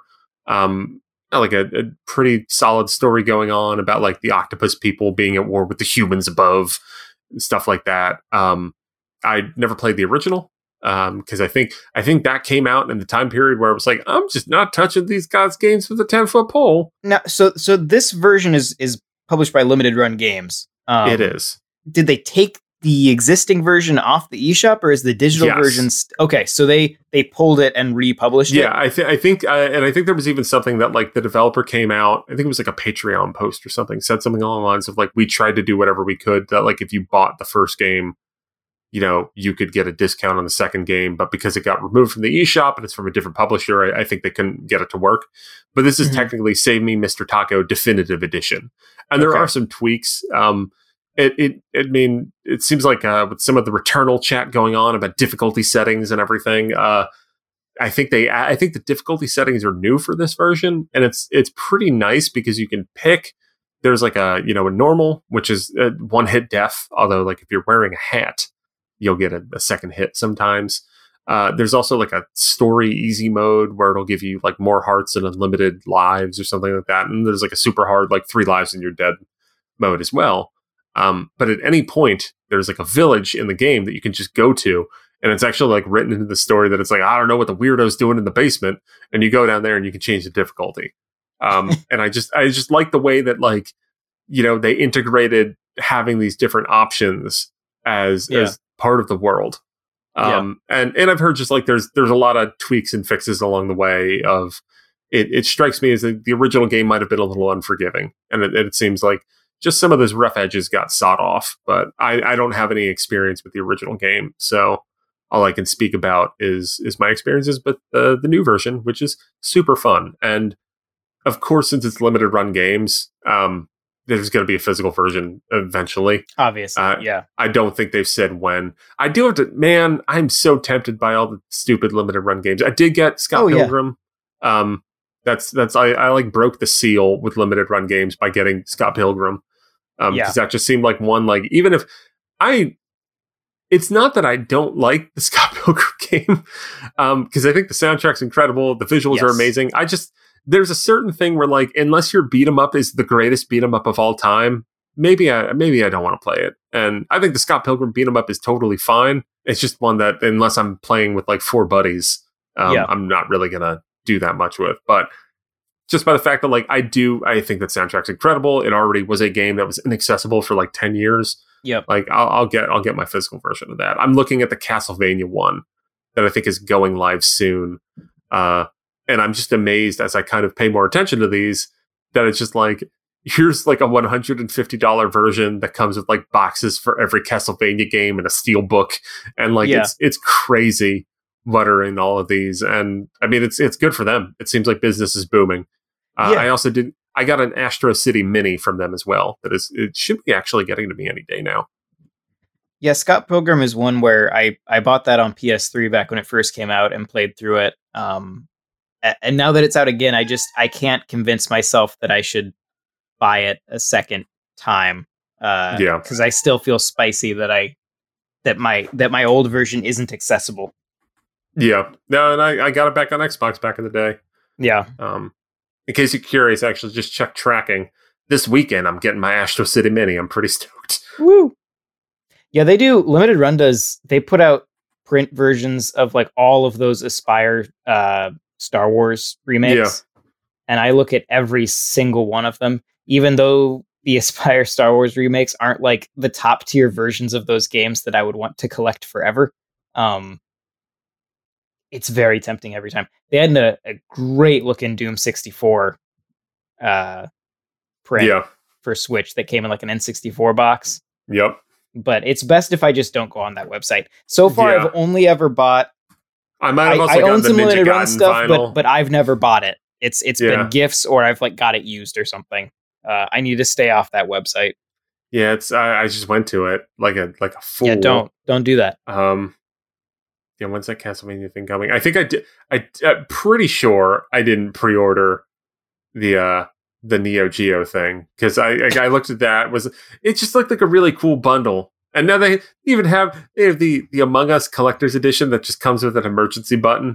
Um, like a, a pretty solid story going on about like the octopus people being at war with the humans above and stuff like that. Um, I never played the original um, because I think I think that came out in the time period where it was like, I'm just not touching these guys' games with a ten foot pole. Now, so so this version is is published by Limited Run Games. Um, It is. Did they take the existing version off the eShop, or is the digital yes. version? St- okay, so they they pulled it and republished yeah, it. Yeah, I, th- I think, uh, and I think there was even something that like the developer came out. I think it was like a Patreon post or something, said something along the lines of like, we tried to do whatever we could that like if you bought the first game, you know, you could get a discount on the second game, but because it got removed from the eShop and it's from a different publisher, I, I think they couldn't get it to work. But this is mm-hmm. technically Save Me, Mister Taco Definitive Edition, and there okay. are some tweaks. Um, It, it, I mean, it seems like uh, with some of the Returnal chat going on about difficulty settings and everything, uh, I think they, I think the difficulty settings are new for this version, and it's it's pretty nice because you can pick. There's like a you know a normal, which is a one hit death. Although like if you're wearing a hat, you'll get a, a second hit sometimes. Uh, there's also like a story easy mode where it'll give you like more hearts and unlimited lives or something like that. And there's like a super hard like three lives and you're dead mode as well. Um, but at any point, there's like a village in the game that you can just go to. And it's actually like written into the story that it's like, I don't know what the weirdo's doing in the basement. And you go down there and you can change the difficulty. Um, and I just, I just like the way that like, you know, they integrated having these different options as, yeah. as part of the world. Um, yeah. and, and I've heard just like, there's, there's a lot of tweaks and fixes along the way of it. It strikes me as that the original game might've been a little unforgiving. And it, it seems like, just some of those rough edges got sawed off, but I, I don't have any experience with the original game, so all I can speak about is is my experiences with the, the new version, which is super fun. And of course, since it's limited run games, um, there's going to be a physical version eventually. Obviously, uh, yeah. I don't think they've said when. I do have to, man, I'm so tempted by all the stupid limited run games. I did get Scott oh, Pilgrim. Yeah. Um, that's, that's I, I like broke the seal with limited run games by getting Scott Pilgrim. Um, because yeah. that just seemed like one, like, even if I, it's not that I don't like the Scott Pilgrim game, um, because I think the soundtrack's incredible, the visuals yes. are amazing. I just, there's a certain thing where, like, unless your beat 'em up is the greatest beat 'em up of all time, maybe I, maybe I don't want to play it. And I think the Scott Pilgrim beat 'em up is totally fine. It's just one that, unless I'm playing with like four buddies, um, yeah. I'm not really gonna do that much with. But just by the fact that, like, I do, I think that soundtrack's incredible. It already was a game that was inaccessible for like ten years. Yep. Like, I'll, I'll get, I'll get my physical version of that. I'm looking at the Castlevania one that I think is going live soon. Uh, and I'm just amazed as I kind of pay more attention to these that it's just like, here's like a one hundred fifty dollars version that comes with like boxes for every Castlevania game and a steel book. And like, yeah. it's, it's crazy muttering all of these. And I mean, it's, it's good for them. It seems like business is booming. Uh, yeah. I also did. I got an Astro City Mini from them as well. That is, it should be actually getting to me any day now. Yeah, Scott Pilgrim is one where I, I bought that on P S three back when it first came out and played through it. Um, and now that it's out again, I just I can't convince myself that I should buy it a second time. Uh, yeah, because I still feel spicy that I that my that my old version isn't accessible. Yeah, no, and I, I got it back on Xbox back in the day. Yeah. Um. In case you're curious, actually, just check tracking. This weekend, I'm getting my Astro City Mini. I'm pretty stoked. Woo! Yeah, they do. Limited Run does. They put out print versions of like all of those Aspire uh, Star Wars remakes, yeah. and I look at every single one of them. Even though the Aspire Star Wars remakes aren't like the top tier versions of those games that I would want to collect forever. Um, It's very tempting every time. They had a, a great looking Doom sixty-four uh, print yeah. for Switch that came in like an N sixty-four box. Yep. But it's best if I just don't go on that website. So far, yeah. I've only ever bought. I might have also I, I gotten own the some Ninja limited run Gaiden stuff, vinyl. but but I've never bought it. It's it's yeah. been gifts or I've like got it used or something. Uh, I need to stay off that website. Yeah, it's. I, I just went to it like a like a fool. Yeah, don't don't do that. Um. Yeah, when's that Castlevania thing coming? I think I did. I, I'm pretty sure I didn't pre-order the uh, the Neo Geo thing because I, I I looked at that. Was it just looked like a really cool bundle? And now they even have they have the the Among Us Collector's Edition that just comes with an emergency button.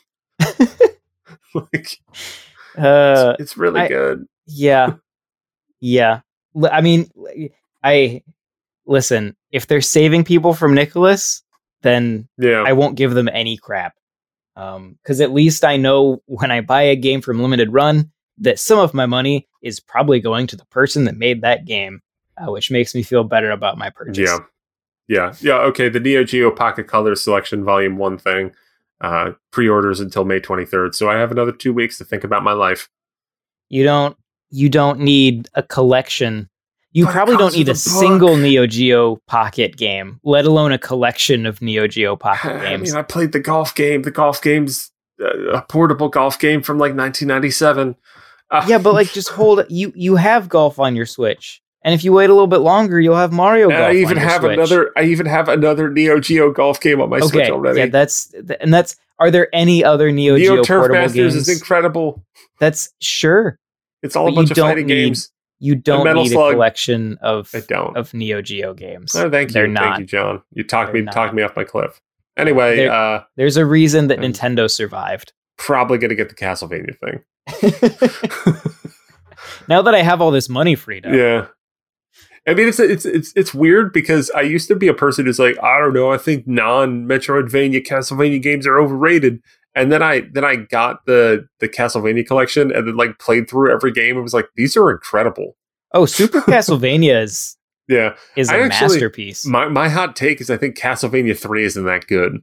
like, uh, it's, it's really I, good. Yeah, yeah. I mean, I listen. If they're saving people from Nicholas, then yeah. I won't give them any crap. Um, because at least I know when I buy a game from Limited Run that some of my money is probably going to the person that made that game, uh, which makes me feel better about my purchase. Yeah, Yeah, yeah, okay. The Neo Geo Pocket Color Selection Volume One thing, uh, pre-orders until May twenty-third. So I have another two weeks to think about my life. You don't. You don't need a collection. You But it probably don't comes need a with a book. single Neo Geo Pocket game, let alone a collection of Neo Geo Pocket I games. mean, I played the golf game. The golf game's uh, a portable golf game from like nineteen ninety-seven. Uh, Yeah, but like, just hold it. You you have golf on your Switch, and if you wait a little bit longer, you'll have Mario Golf. I even on your have Switch. another. I even have another Neo Geo golf game on my Switch Okay, already. yeah, that's and that's. Are there any other Neo, Neo Geo Turf portable Masters games? is incredible. That's sure. It's all But a you bunch of don't fighting need- games. You don't Metal need Slug. a collection of I don't. of Neo Geo games. Oh, thank you, They're thank not. you, John. You talked They're me talked not. me off my cliff. Anyway, They're- uh, There's a reason that Um, Nintendo survived. probably gonna get the Castlevania thing. Now that I have all this money freed up. Yeah. I mean, it's it's it's it's weird because I used to be a person who's like, I don't know, I think non-Metroidvania Castlevania games are overrated, and then I then I got the the Castlevania collection and then like played through every game and was like, these are incredible. Oh, Super Castlevania is Yeah, is a I actually- masterpiece. my my hot take is I think Castlevania three isn't that good.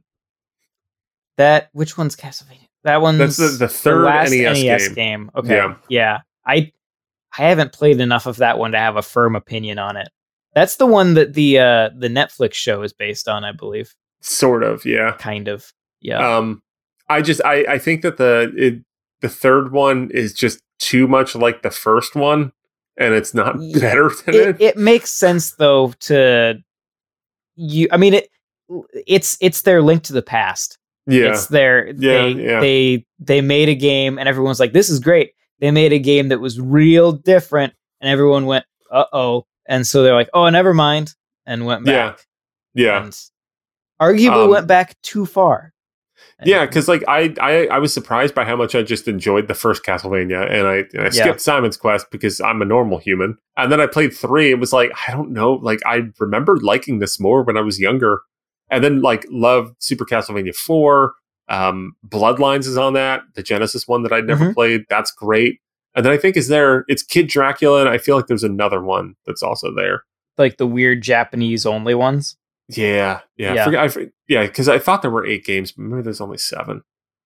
That which one's Castlevania? That one's That's the- the third last N E S N E S game. game. Okay, Yeah. yeah. I I haven't played enough of that one to have a firm opinion on it. That's the one that the uh, the Netflix show is based on, I believe. Sort of, yeah. Kind of. Yeah. Um, I just I I think that the it, the third one is just too much like the first one, and it's not Yeah. better than it, it. it makes sense though to you. I mean it. It's it's their link to the past. Yeah, It's their Yeah, they yeah. they they made a game and everyone's like, this is great. They made a game that was real different, and everyone went, uh oh. And so they're like, oh, never mind, and went Yeah. back. yeah. And arguably Um, went back too far. And- Yeah, because like I, I I was surprised by how much I just enjoyed the first Castlevania, and I and I Yeah. skipped Simon's Quest because I'm a normal human, and then I played three. It was like I don't know, like I remembered liking this more when I was younger, and then like loved Super Castlevania four. Um, Bloodlines is on that, the Genesis one that I'd never Mhm. played. That's great. And then I think is there it's Kid Dracula, and I feel like there's another one that's also there. like the weird Japanese only ones. Yeah, yeah, Yeah. I forget, I, for- yeah, because I thought there were eight games, but maybe there's only seven.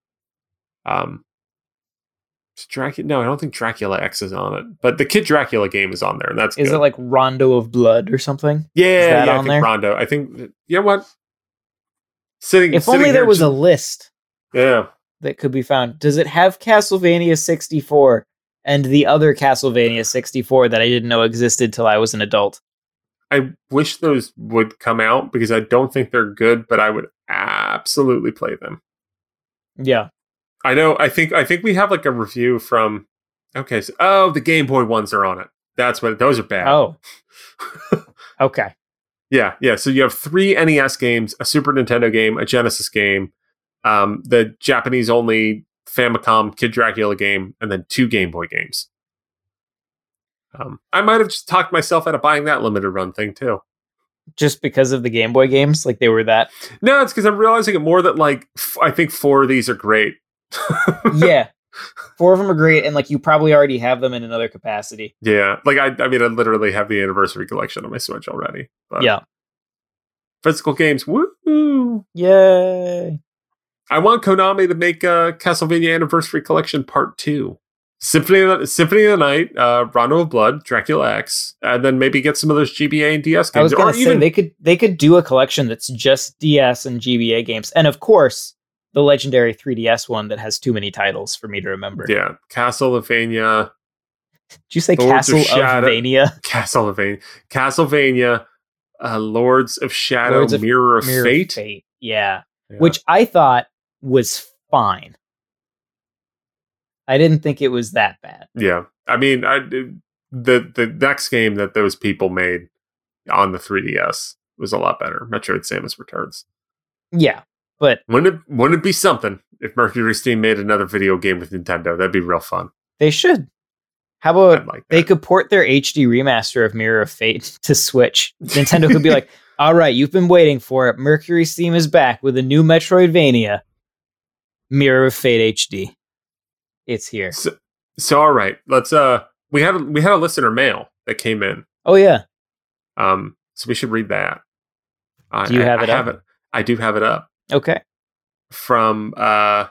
Um, is Dracula? No, I don't think Dracula X is on it, but the Kid Dracula game is on there, and that's Is good. it like Rondo of Blood or something? yeah, that yeah, I on think there? Rondo. I think you know what. Sitting, If sitting only there here was a just- list yeah. that could be found. Does it have Castlevania sixty-four and the other Castlevania sixty-four that I didn't know existed till I was an adult? I wish those would come out because I don't think they're good, but I would absolutely play them. Yeah. I know. I think. I think we have like a review from. Okay. So, oh, the Game Boy ones are on it. That's what. Those are bad. Oh. Okay. Yeah, yeah. So you have three N E S games, a Super Nintendo game, a Genesis game, um, the Japanese only Famicom Kid Dracula game, and then two Game Boy games. Um, I might have just talked myself out of buying that limited run thing too. Just because of the Game Boy games, like they were that. No, it's because I'm realizing it more that like f- I think four of these are great. Yeah. Four of them are great, and like you probably already have them in another capacity. Yeah, like I, I mean, I literally have the anniversary collection on my Switch already. But Yeah. physical games, woo! Yay. I want Konami to make a Castlevania Anniversary Collection Part Two, Symphony of the, Symphony of the Night, uh, Rondo of Blood, Dracula X, and then maybe get some of those G B A and D S I was games. gonna Or say even they could they could do a collection that's just D S and G B A games, and of course the legendary three D S one that has too many titles for me to remember. yeah, Castlevania, Did you say Lords Castle of of Shadow- Vania? Castlevania, Castlevania, uh, Lords of Shadow, Lords of Mirror of Mirror of Fate, Fate. Yeah. Yeah. Which I thought was fine. I didn't think it was that bad. Yeah, I mean, I, the the next game that those people made on the three D S was a lot better. Metroid: Samus Returns. Yeah, but Wouldn't it, wouldn't it be something if Mercury Steam made another video game with Nintendo? That'd be real fun. they should. How about I'd like that. they could port their H D remaster of Mirror of Fate to Switch? Nintendo could be like, all right, you've been waiting for it. Mercury Steam is back with a new Metroidvania, Mirror of Fate H D. It's here. So, so all right, let's. Uh, we had we had a listener mail that came in. Oh, yeah. Um, so we should read that. I, Do you have I, it I up? have it. I do have it up. Okay. From uh,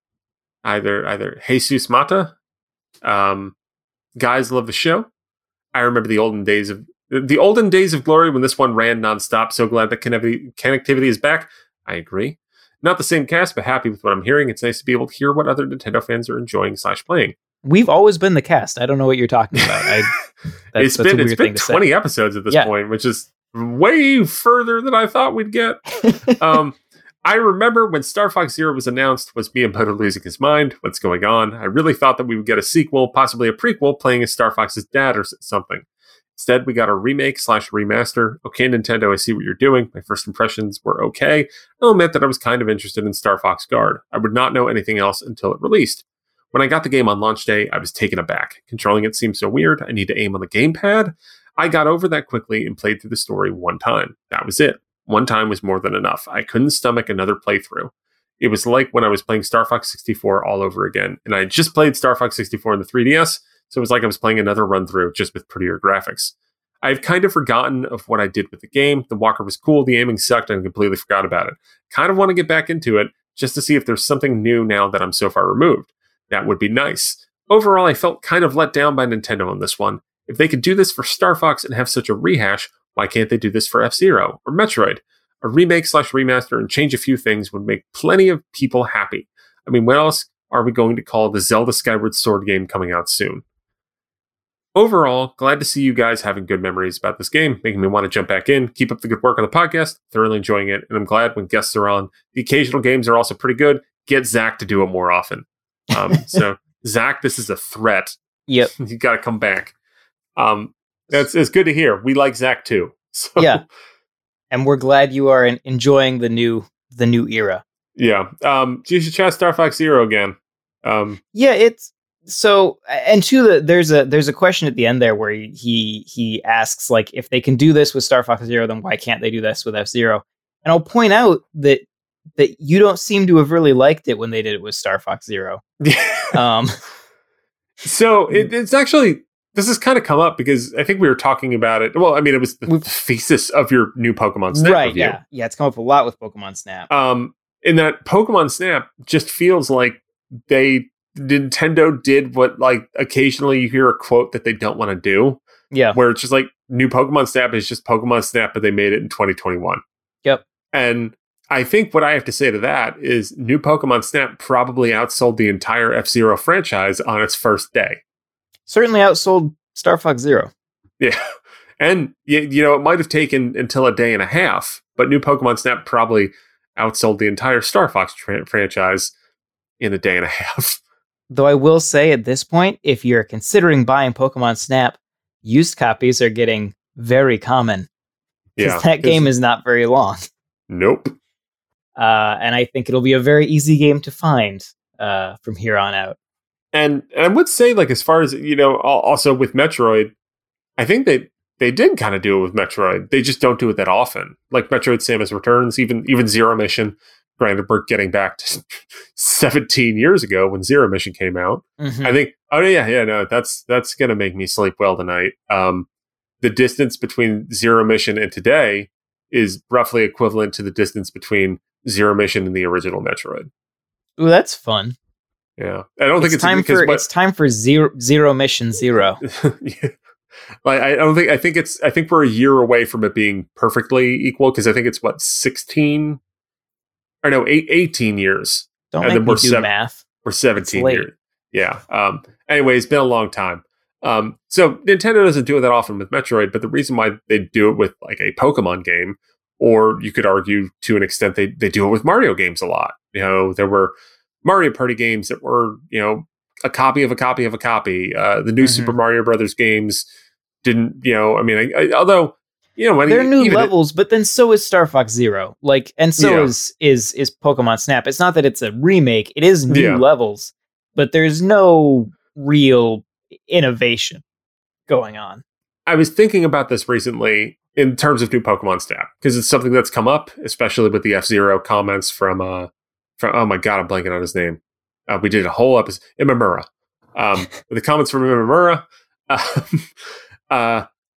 either either Jesus Mata, um, guys love the show. I remember the olden days of the olden days of glory when this one ran nonstop. So glad that connectivity, connectivity is back. I agree. Not the same cast, but happy with what I'm hearing. It's nice to be able to hear what other Nintendo fans are enjoying slash playing. We've always been the cast. I don't know what you're talking about. I, that's, it's that's been a weird it's been thing to twenty say. episodes at this Yeah. point, which is way further than I thought we'd get. um, I remember when Star Fox Zero was announced, was Miyamoto losing his mind? What's going on? I really thought that we would get a sequel, possibly a prequel, playing as Star Fox's dad or something. Instead, we got a remake slash remaster. Okay, Nintendo, I see what you're doing. My first impressions were okay. I'll admit that I was kind of interested in Star Fox Guard. I would not know anything else until it released. When I got the game on launch day, I was taken aback. Controlling it seemed so weird. I need to aim on the gamepad. I got over that quickly and played through the story one time. That was it. One time was more than enough. I couldn't stomach another playthrough. It was like when I was playing Star Fox sixty-four all over again. And I had just played Star Fox sixty-four in the three D S, so it was like I was playing another run-through, just with prettier graphics. I've kind of forgotten of what I did with the game. The walker was cool, the aiming sucked, and I completely forgot about it. Kind of want to get back into it, just to see if there's something new now that I'm so far removed. That would be nice. Overall, I felt kind of let down by Nintendo on this one. If they could do this for Star Fox and have such a rehash, why can't they do this for F-Zero or Metroid? A remake slash remaster and change a few things would make plenty of people happy. I mean, what else are we going to call the Zelda Skyward Sword game coming out soon? Overall, glad to see you guys having good memories about this game, making me want to jump back in. Keep up the good work on the podcast. Thoroughly enjoying it, and I'm glad when guests are on. The occasional games are also pretty good. Get Zach to do it more often. Um, so, Zach, this is a threat. Yep. You got to come back. Um, that's it's good to hear. We like Zach too. So, yeah, and we're glad you are in, enjoying the new the new era. Yeah, um, you should try Star Fox Zero again. Um, yeah, it's. So, and to the there's a there's a question at the end there where he he asks, like, if they can do this with Star Fox Zero, then why can't they do this with F-Zero? And I'll point out that that you don't seem to have really liked it when they did it with Star Fox Zero. um, so it, it's actually this has kind of come up because I think we were talking about it. Well, I mean, it was the thesis of your new Pokemon Snap right? review. Yeah, yeah, it's come up a lot with Pokemon Snap. Um, in that Pokemon Snap just feels like they. Nintendo did what, like, occasionally you hear a quote that they don't want to do. Yeah. Where it's just like, new Pokemon Snap is just Pokemon Snap, but they made it in twenty twenty-one. Yep. And I think what I have to say to that is new Pokemon Snap probably outsold the entire F-Zero franchise on its first day. Certainly outsold Star Fox Zero. Yeah. And, you, you know, it might have taken until a day and a half, but new Pokemon Snap probably outsold the entire Star Fox tra- franchise in a day and a half. Though I will say at this point, if you're considering buying Pokemon Snap, used copies are getting very common. Because Yeah, that game is not very long. Nope. Uh, and I think it'll be a very easy game to find uh, from here on out. And, and I would say, like, as far as, you know, also with Metroid, I think they, they did kind of do it with Metroid. They just don't do it that often. Like Metroid Samus Returns, even even Zero Mission. Granted, we're getting back to seventeen years ago when Zero Mission came out. Mm-hmm. I think, oh yeah, yeah, no, that's that's gonna make me sleep well tonight. Um, the distance between Zero Mission and today is roughly equivalent to the distance between Zero Mission and the original Metroid. Ooh, that's fun. Yeah, I don't it's think it's time for what, it's time for zero Zero Mission Zero. yeah. Like I don't think I think it's I think we're a year away from it being perfectly equal because I think it's what sixteen. Or no, eight, eighteen years. Don't and make then me we're do seven, math. We're seventeen years. Yeah. Um, anyway, it's been a long time. Um, so Nintendo doesn't do it that often with Metroid, but the reason why they do it with like a Pokemon game, or you could argue to an extent they, they do it with Mario games a lot. You know, there were Mario Party games that were, you know, a copy of a copy of a copy. Uh, the new mm-hmm. Super Mario Brothers games didn't, you know, I mean, I, I, although... You know, they're new levels, it, but then so is Star Fox Zero. Like, and so yeah. is is is Pokemon Snap. It's not that it's a remake; it is new yeah. levels, but there's no real innovation going on. I was thinking about this recently in terms of new Pokemon Snap because it's something that's come up, especially with the F-Zero comments from uh, from oh my god, I'm blanking on his name. Uh, we did a whole episode, Imamura. Um, the comments from Imamura. Uh, uh,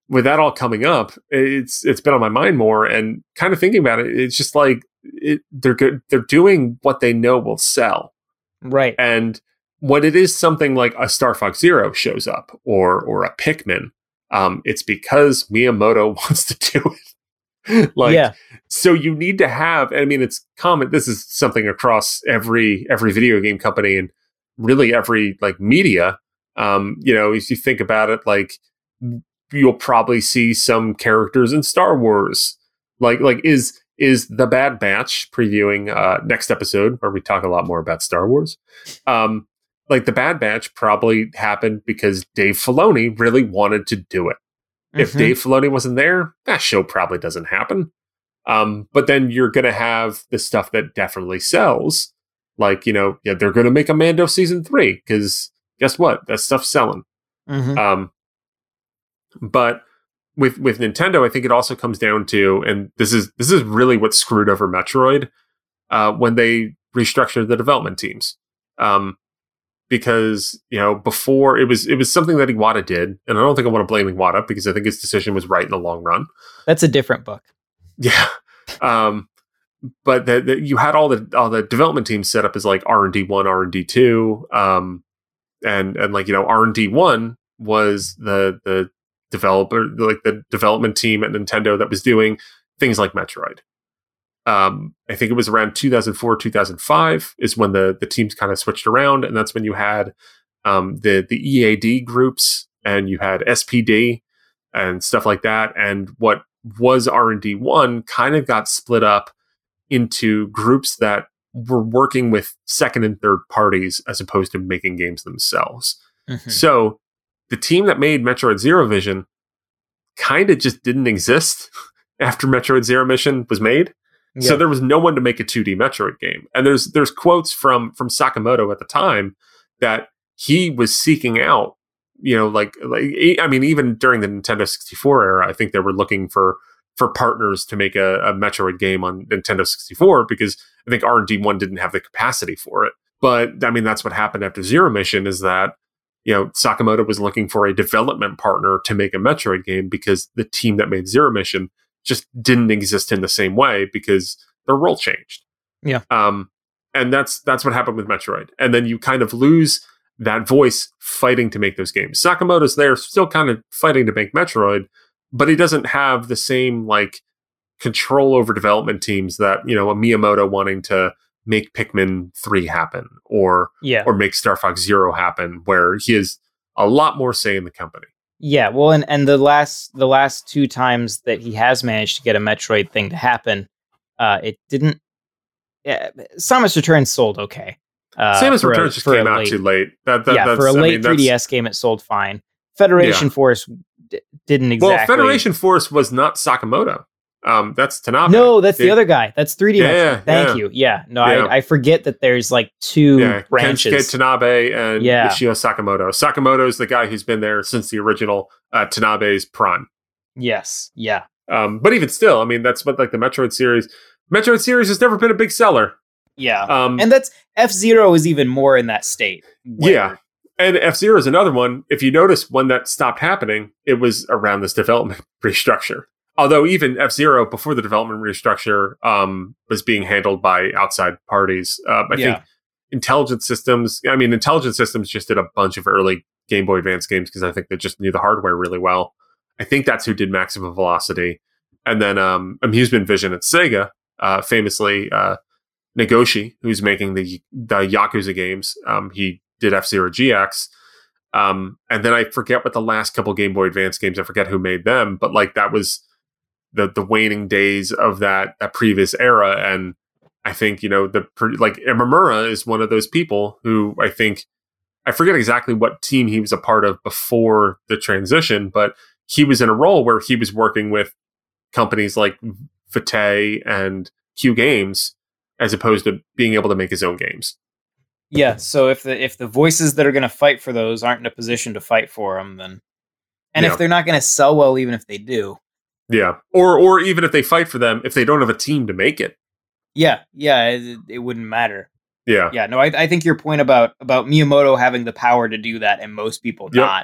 with that all coming up, it's it's been on my mind more, and kind of thinking about it, it's just like it, they're good. They're doing what they know will sell, right? And when it is something like a Star Fox Zero shows up, or or a Pikmin, um, it's because Miyamoto wants to do it. like, yeah. So you need to have. I mean, it's common. This is something across every every video game company and really every like media. Um, you know, if you think about it, like, you'll probably see some characters in Star Wars. Like, like is is the Bad Batch, previewing uh, next episode where we talk a lot more about Star Wars. Um, like the Bad Batch probably happened because Dave Filoni really wanted to do it. Mm-hmm. If Dave Filoni wasn't there, that show probably doesn't happen. Um, but then you're going to have the stuff that definitely sells. Like, you know, yeah, they're going to make a Mando season three because guess what? That stuff's selling. Mm-hmm. Um, but with with Nintendo, I think it also comes down to, and this is this is really what screwed over Metroid uh, when they restructured the development teams. Um, because, you know, before it was it was something that Iwata did, and I don't think I want to blame Iwata because I think his decision was right in the long run. That's a different book. Yeah. Um, but the, the, you had all the all the development teams set up as like R and D one, R and D two, um, and and like, you know, R and D one was the the developer, like the development team at Nintendo that was doing things like Metroid. Um, I think it was around two thousand four, two thousand five is when the the teams kind of switched around, and that's when you had um, the the E A D groups, and you had S P D and stuff like that. And what was R and D one kind of got split up into groups that were working with second and third parties as opposed to making games themselves. Mm-hmm. So the team that made Metroid Zero Vision kind of just didn't exist after Metroid Zero Mission was made. Yeah. So there was no one to make a two D Metroid game. And there's there's quotes from from Sakamoto at the time that he was seeking out, you know, like, like I mean, even during the Nintendo sixty-four era, I think they were looking for for partners to make a, a Metroid game on Nintendo sixty-four because I think R and D one didn't have the capacity for it. But I mean, that's what happened after Zero Mission, is that, you know, Sakamoto was looking for a development partner to make a Metroid game because the team that made Zero Mission just didn't exist in the same way because their role changed. Yeah. Um, and that's that's what happened with Metroid. And then you kind of lose that voice fighting to make those games. Sakamoto's there still kind of fighting to make Metroid, but he doesn't have the same like control over development teams that, you know, a Miyamoto wanting to make Pikmin three happen or yeah. or make Star Fox Zero happen, where he has a lot more say in the company. Yeah, well, and, and the last the last two times that he has managed to get a Metroid thing to happen, uh, it didn't. Yeah, Samus Returns sold okay. Uh, Samus Returns just came out late, too late. That, that, yeah, that's, for a I late mean, three D S game, it sold fine. Federation yeah. Force d- didn't exactly. Well, Federation Force was not Sakamoto. Um, that's Tanabe. No, that's the, the other guy. That's three D. Yeah, yeah, Thank yeah. you. Yeah, no, yeah. I, I forget that there's like two yeah. branches. Kensuke Tanabe and yeah. Ishio Sakamoto. Sakamoto is the guy who's been there since the original uh, Tanabe's prime. Yes. Yeah. Um, but even still, I mean, that's what like the Metroid series. Metroid series has never been a big seller. Yeah. Um, and that's F-Zero is even more in that state. Where, yeah. And F-Zero is another one. If you notice, when that stopped happening, it was around this development restructure. Although even F-Zero, before the development restructure, um, was being handled by outside parties. Uh, I yeah. think Intelligent Systems, I mean, Intelligent Systems just did a bunch of early Game Boy Advance games because I think they just knew the hardware really well. I think that's who did Maximum Velocity. And then um, Amusement Vision at Sega, uh, famously, uh, Nagoshi, who's making the the Yakuza games, um, he did F-Zero G X. Um, and then I forget what the last couple Game Boy Advance games, I forget who made them, but like that was the the waning days of that, that previous era. And I think, you know, the like Imamura is one of those people who I think, I forget exactly what team he was a part of before the transition, but he was in a role where he was working with companies like Vitae and Q Games as opposed to being able to make his own games. Yeah, so if the if the voices that are going to fight for those aren't in a position to fight for them, then, and yeah. if they're not going to sell well, even if they do, yeah, or or even if they fight for them, if they don't have a team to make it, yeah, yeah, it, it wouldn't matter. Yeah, yeah, no, I, I think your point about about Miyamoto having the power to do that and most people yep. not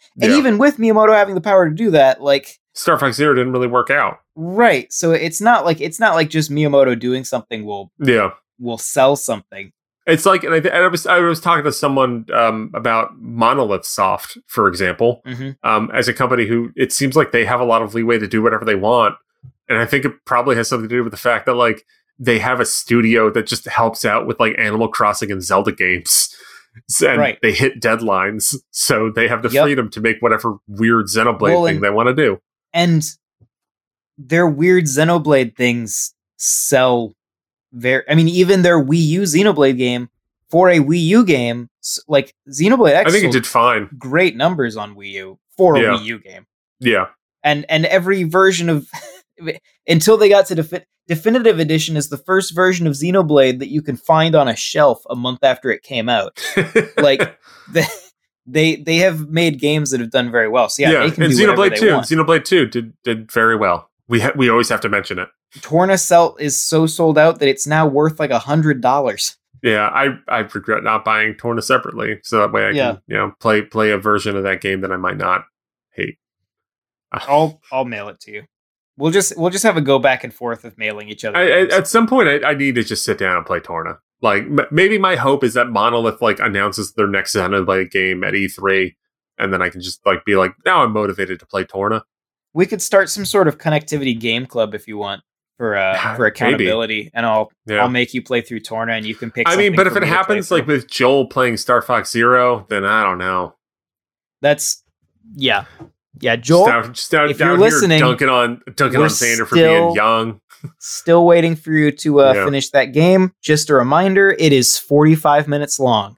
And Yeah. even with Miyamoto having the power to do that, like Star Fox Zero didn't really work out. right. So it's not like it's not like just Miyamoto doing something will Yeah. will sell something. It's like, and I, I was I was talking to someone um, about Monolith Soft, for example, Mm-hmm. um, as a company who it seems like they have a lot of leeway to do whatever they want, and I think it probably has something to do with the fact that like they have a studio that just helps out with like Animal Crossing and Zelda games, and Right. they hit deadlines, so they have the Yep. freedom to make whatever weird Xenoblade Well, thing and- they want to do. And their weird Xenoblade things sell very. I mean, even their Wii U Xenoblade game for a Wii U game, s- like Xenoblade X, I think it sold did fine. great numbers on Wii U for a Yeah. Wii U game, Yeah, and and every version of until they got to defi- Definitive Edition is the first version of Xenoblade that you can find on a shelf a month after it came out. Like they they, they have made games that have done very well. So yeah, yeah, they can and do whatever Xenoblade they Two, want. Xenoblade Two did did very well. We ha- we always have to mention it. Torna Celt is so sold out that it's now worth like a hundred dollars. Yeah, I, I regret not buying Torna separately, so that way I Yeah. can you know play play a version of that game that I might not hate. I'll I'll mail it to you. We'll just we'll just have a go back and forth of mailing each other. I, I, games. at some point, I, I need to just sit down and play Torna. Like m- maybe my hope is that Monolith like announces their next Xenoblade game at E three, and then I can just like be like, now I'm motivated to play Torna. We could start some sort of connectivity game club if you want for uh, for Maybe. accountability, and I'll Yeah. I'll make you play through Torna, and you can pick. I mean, something but if for it me to play happens like through. with Joel playing Star Fox Zero, then I don't know. That's yeah, yeah. Joel, just out, just out, if down you're here listening, dunking on dunking we're on Xander for still- being young. still waiting for you to uh, Yeah. finish that game. Just a reminder, it is forty-five minutes long.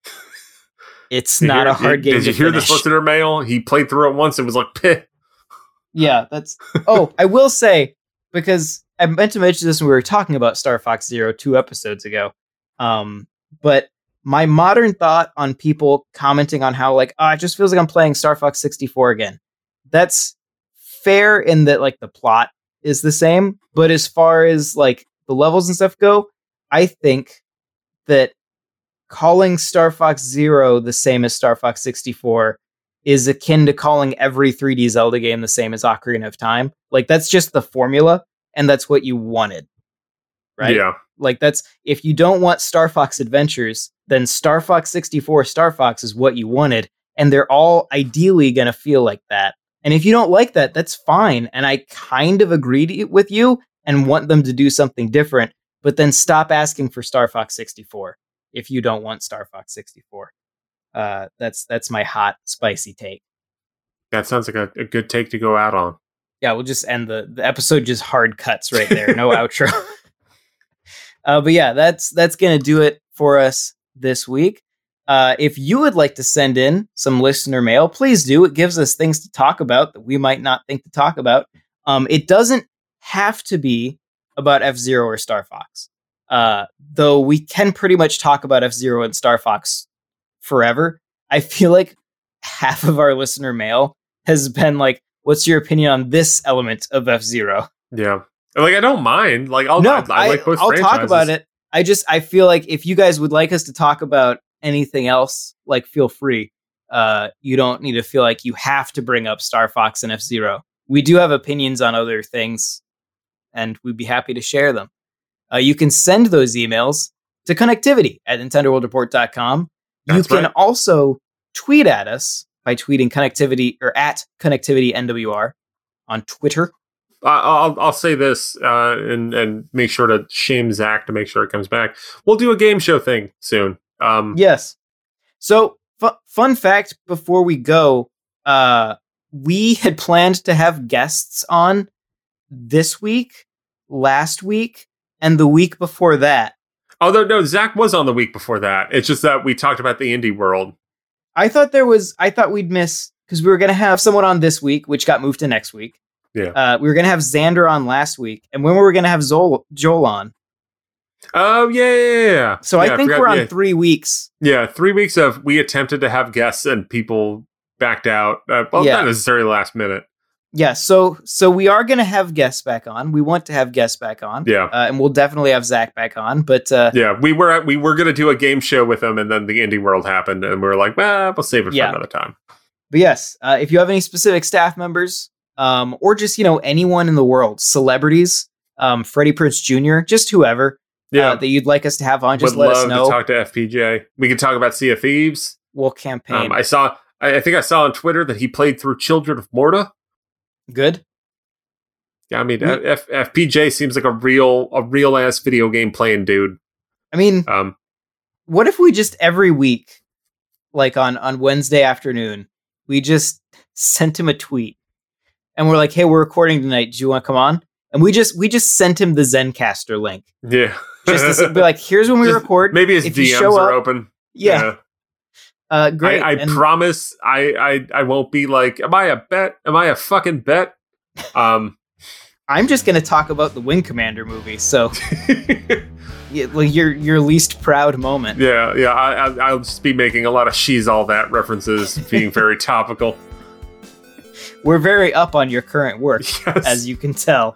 It's Did you not hear- a hard did, game Did you to hear finish. this listener mail? He played through it once and was like, "Peh." Yeah, that's. Oh, I will say, because I meant to mention this when we were talking about Star Fox Zero two episodes ago. Um, but my modern thought on people commenting on how like, oh, it just feels like I'm playing Star Fox sixty-four again. That's fair in that like the plot is the same, but as far as like the levels and stuff go, I think that calling Star Fox Zero the same as Star Fox sixty-four is akin to calling every three D Zelda game the same as Ocarina of Time. Like that's just the formula, and that's what you wanted, right? Yeah, Like that's if you don't want Star Fox Adventures, then Star Fox sixty-four Star Fox is what you wanted, and they're all ideally going to feel like that. And if you don't like that, that's fine. And I kind of agree to, with you and want them to do something different, but then stop asking for Star Fox sixty-four if you don't want Star Fox sixty-four. Uh, that's that's my hot, spicy take. that sounds like a, a good take to go out on. Yeah, we'll just end the, the episode just hard cuts right there. No outro. Uh, but yeah, that's that's gonna do it for us this week. Uh, if you would like to send in some listener mail, please do. It gives us things to talk about that we might not think to talk about. Um, it doesn't have to be about F-Zero or Star Fox, uh, though we can pretty much talk about F-Zero and Star Fox forever. I feel like half of our listener mail has been like, what's your opinion on this element of F-Zero? Yeah, like I don't mind. Like I'll No, I, I like both. I'll talk franchises. about it. I just I feel like if you guys would like us to talk about anything else, like feel free. Uh, you don't need to feel like you have to bring up Star Fox and F-Zero. We do have opinions on other things, and we'd be happy to share them. Uh, you can send those emails to connectivity at nintendo world report dot com. You That's can right. also tweet at us by tweeting connectivity or at connectivity N W R on Twitter. I- I'll I'll say this uh, and and make sure to shame Zach to make sure it comes back. We'll do a game show thing soon. Um, Yes. So, fu- fun fact before we go, uh, we had planned to have guests on this week, last week, and the week before that. Although no, Zach was on the week before that. It's just that we talked about the indie world. I thought there was, I thought we'd miss, because we were going to have someone on this week, which got moved to next week. Yeah. Uh, we were going to have Xander on last week, and when we were going to have Zol- Joel on. Oh yeah, yeah, yeah, yeah. So Yeah, I think forgot- we're on yeah. three weeks. Yeah, three weeks of we attempted to have guests and people backed out. Uh, well, Yeah. not necessarily last minute. Yeah, so so we are going to have guests back on. We want to have guests back on. Yeah. Uh, and we'll definitely have Zach back on, but uh, Yeah, we were at, we were gonna do a game show with them, and then the indie world happened, and we were like, well, we'll save it Yeah. for another time. But yes, uh, if you have any specific staff members, um, or just, you know, anyone in the world, celebrities, um, Freddie Prinze Junior, just whoever Yeah. uh, that you'd like us to have on, just Would let us love know. to talk to F P J. We could talk about Sea of Thieves. We'll campaign. Um, I saw, I, I think I saw on Twitter that he played through Children of Morta. Good. Yeah, I mean, We- F- FPJ seems like a real, a real ass video game playing dude. I mean, Um, what if we just every week, like on, on Wednesday afternoon, we just sent him a tweet and we're like, hey, we're recording tonight. Do you want to come on? And we just we just sent him the Zencaster link. yeah, Just to be like, here's when we Just- record. maybe his If you D Ms show are up- open. Yeah. Uh, great. I, I And promise I, I I won't be like, am I a bet? Am I a fucking bet? Um, I'm just going to talk about the Wing Commander movie. So yeah, like your your least proud moment. yeah, yeah. I, I I'll just be making a lot of she's all that references, being very topical. We're very up on your current work, Yes. as you can tell.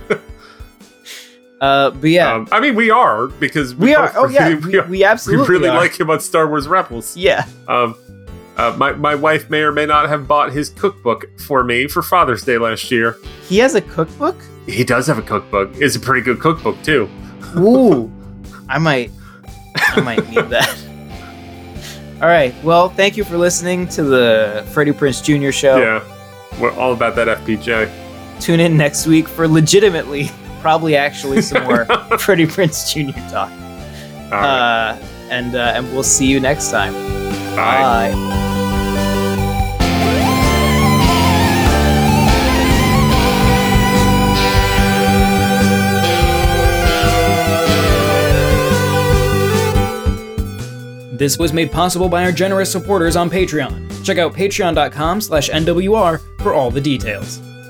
uh, but yeah, Um, I mean, we are because we are. both Oh yeah, really- we, we absolutely we really are. like him on Star Wars Rebels. Yeah. Um, uh, my my wife may or may not have bought his cookbook for me for Father's Day last year. He has a cookbook? He does have a cookbook. It's a pretty good cookbook too. Ooh. I might I might need that. All right. Well, thank you for listening to the Freddie Prinze Junior show. Yeah, we're all about that F P J. Tune in next week for legitimately, probably actually some more Freddie Prinze Junior talk. All right. Uh, and uh, and we'll see you next time. Bye. Bye. This was made possible by our generous supporters on Patreon. Check out patreon.com slash NWR for all the details.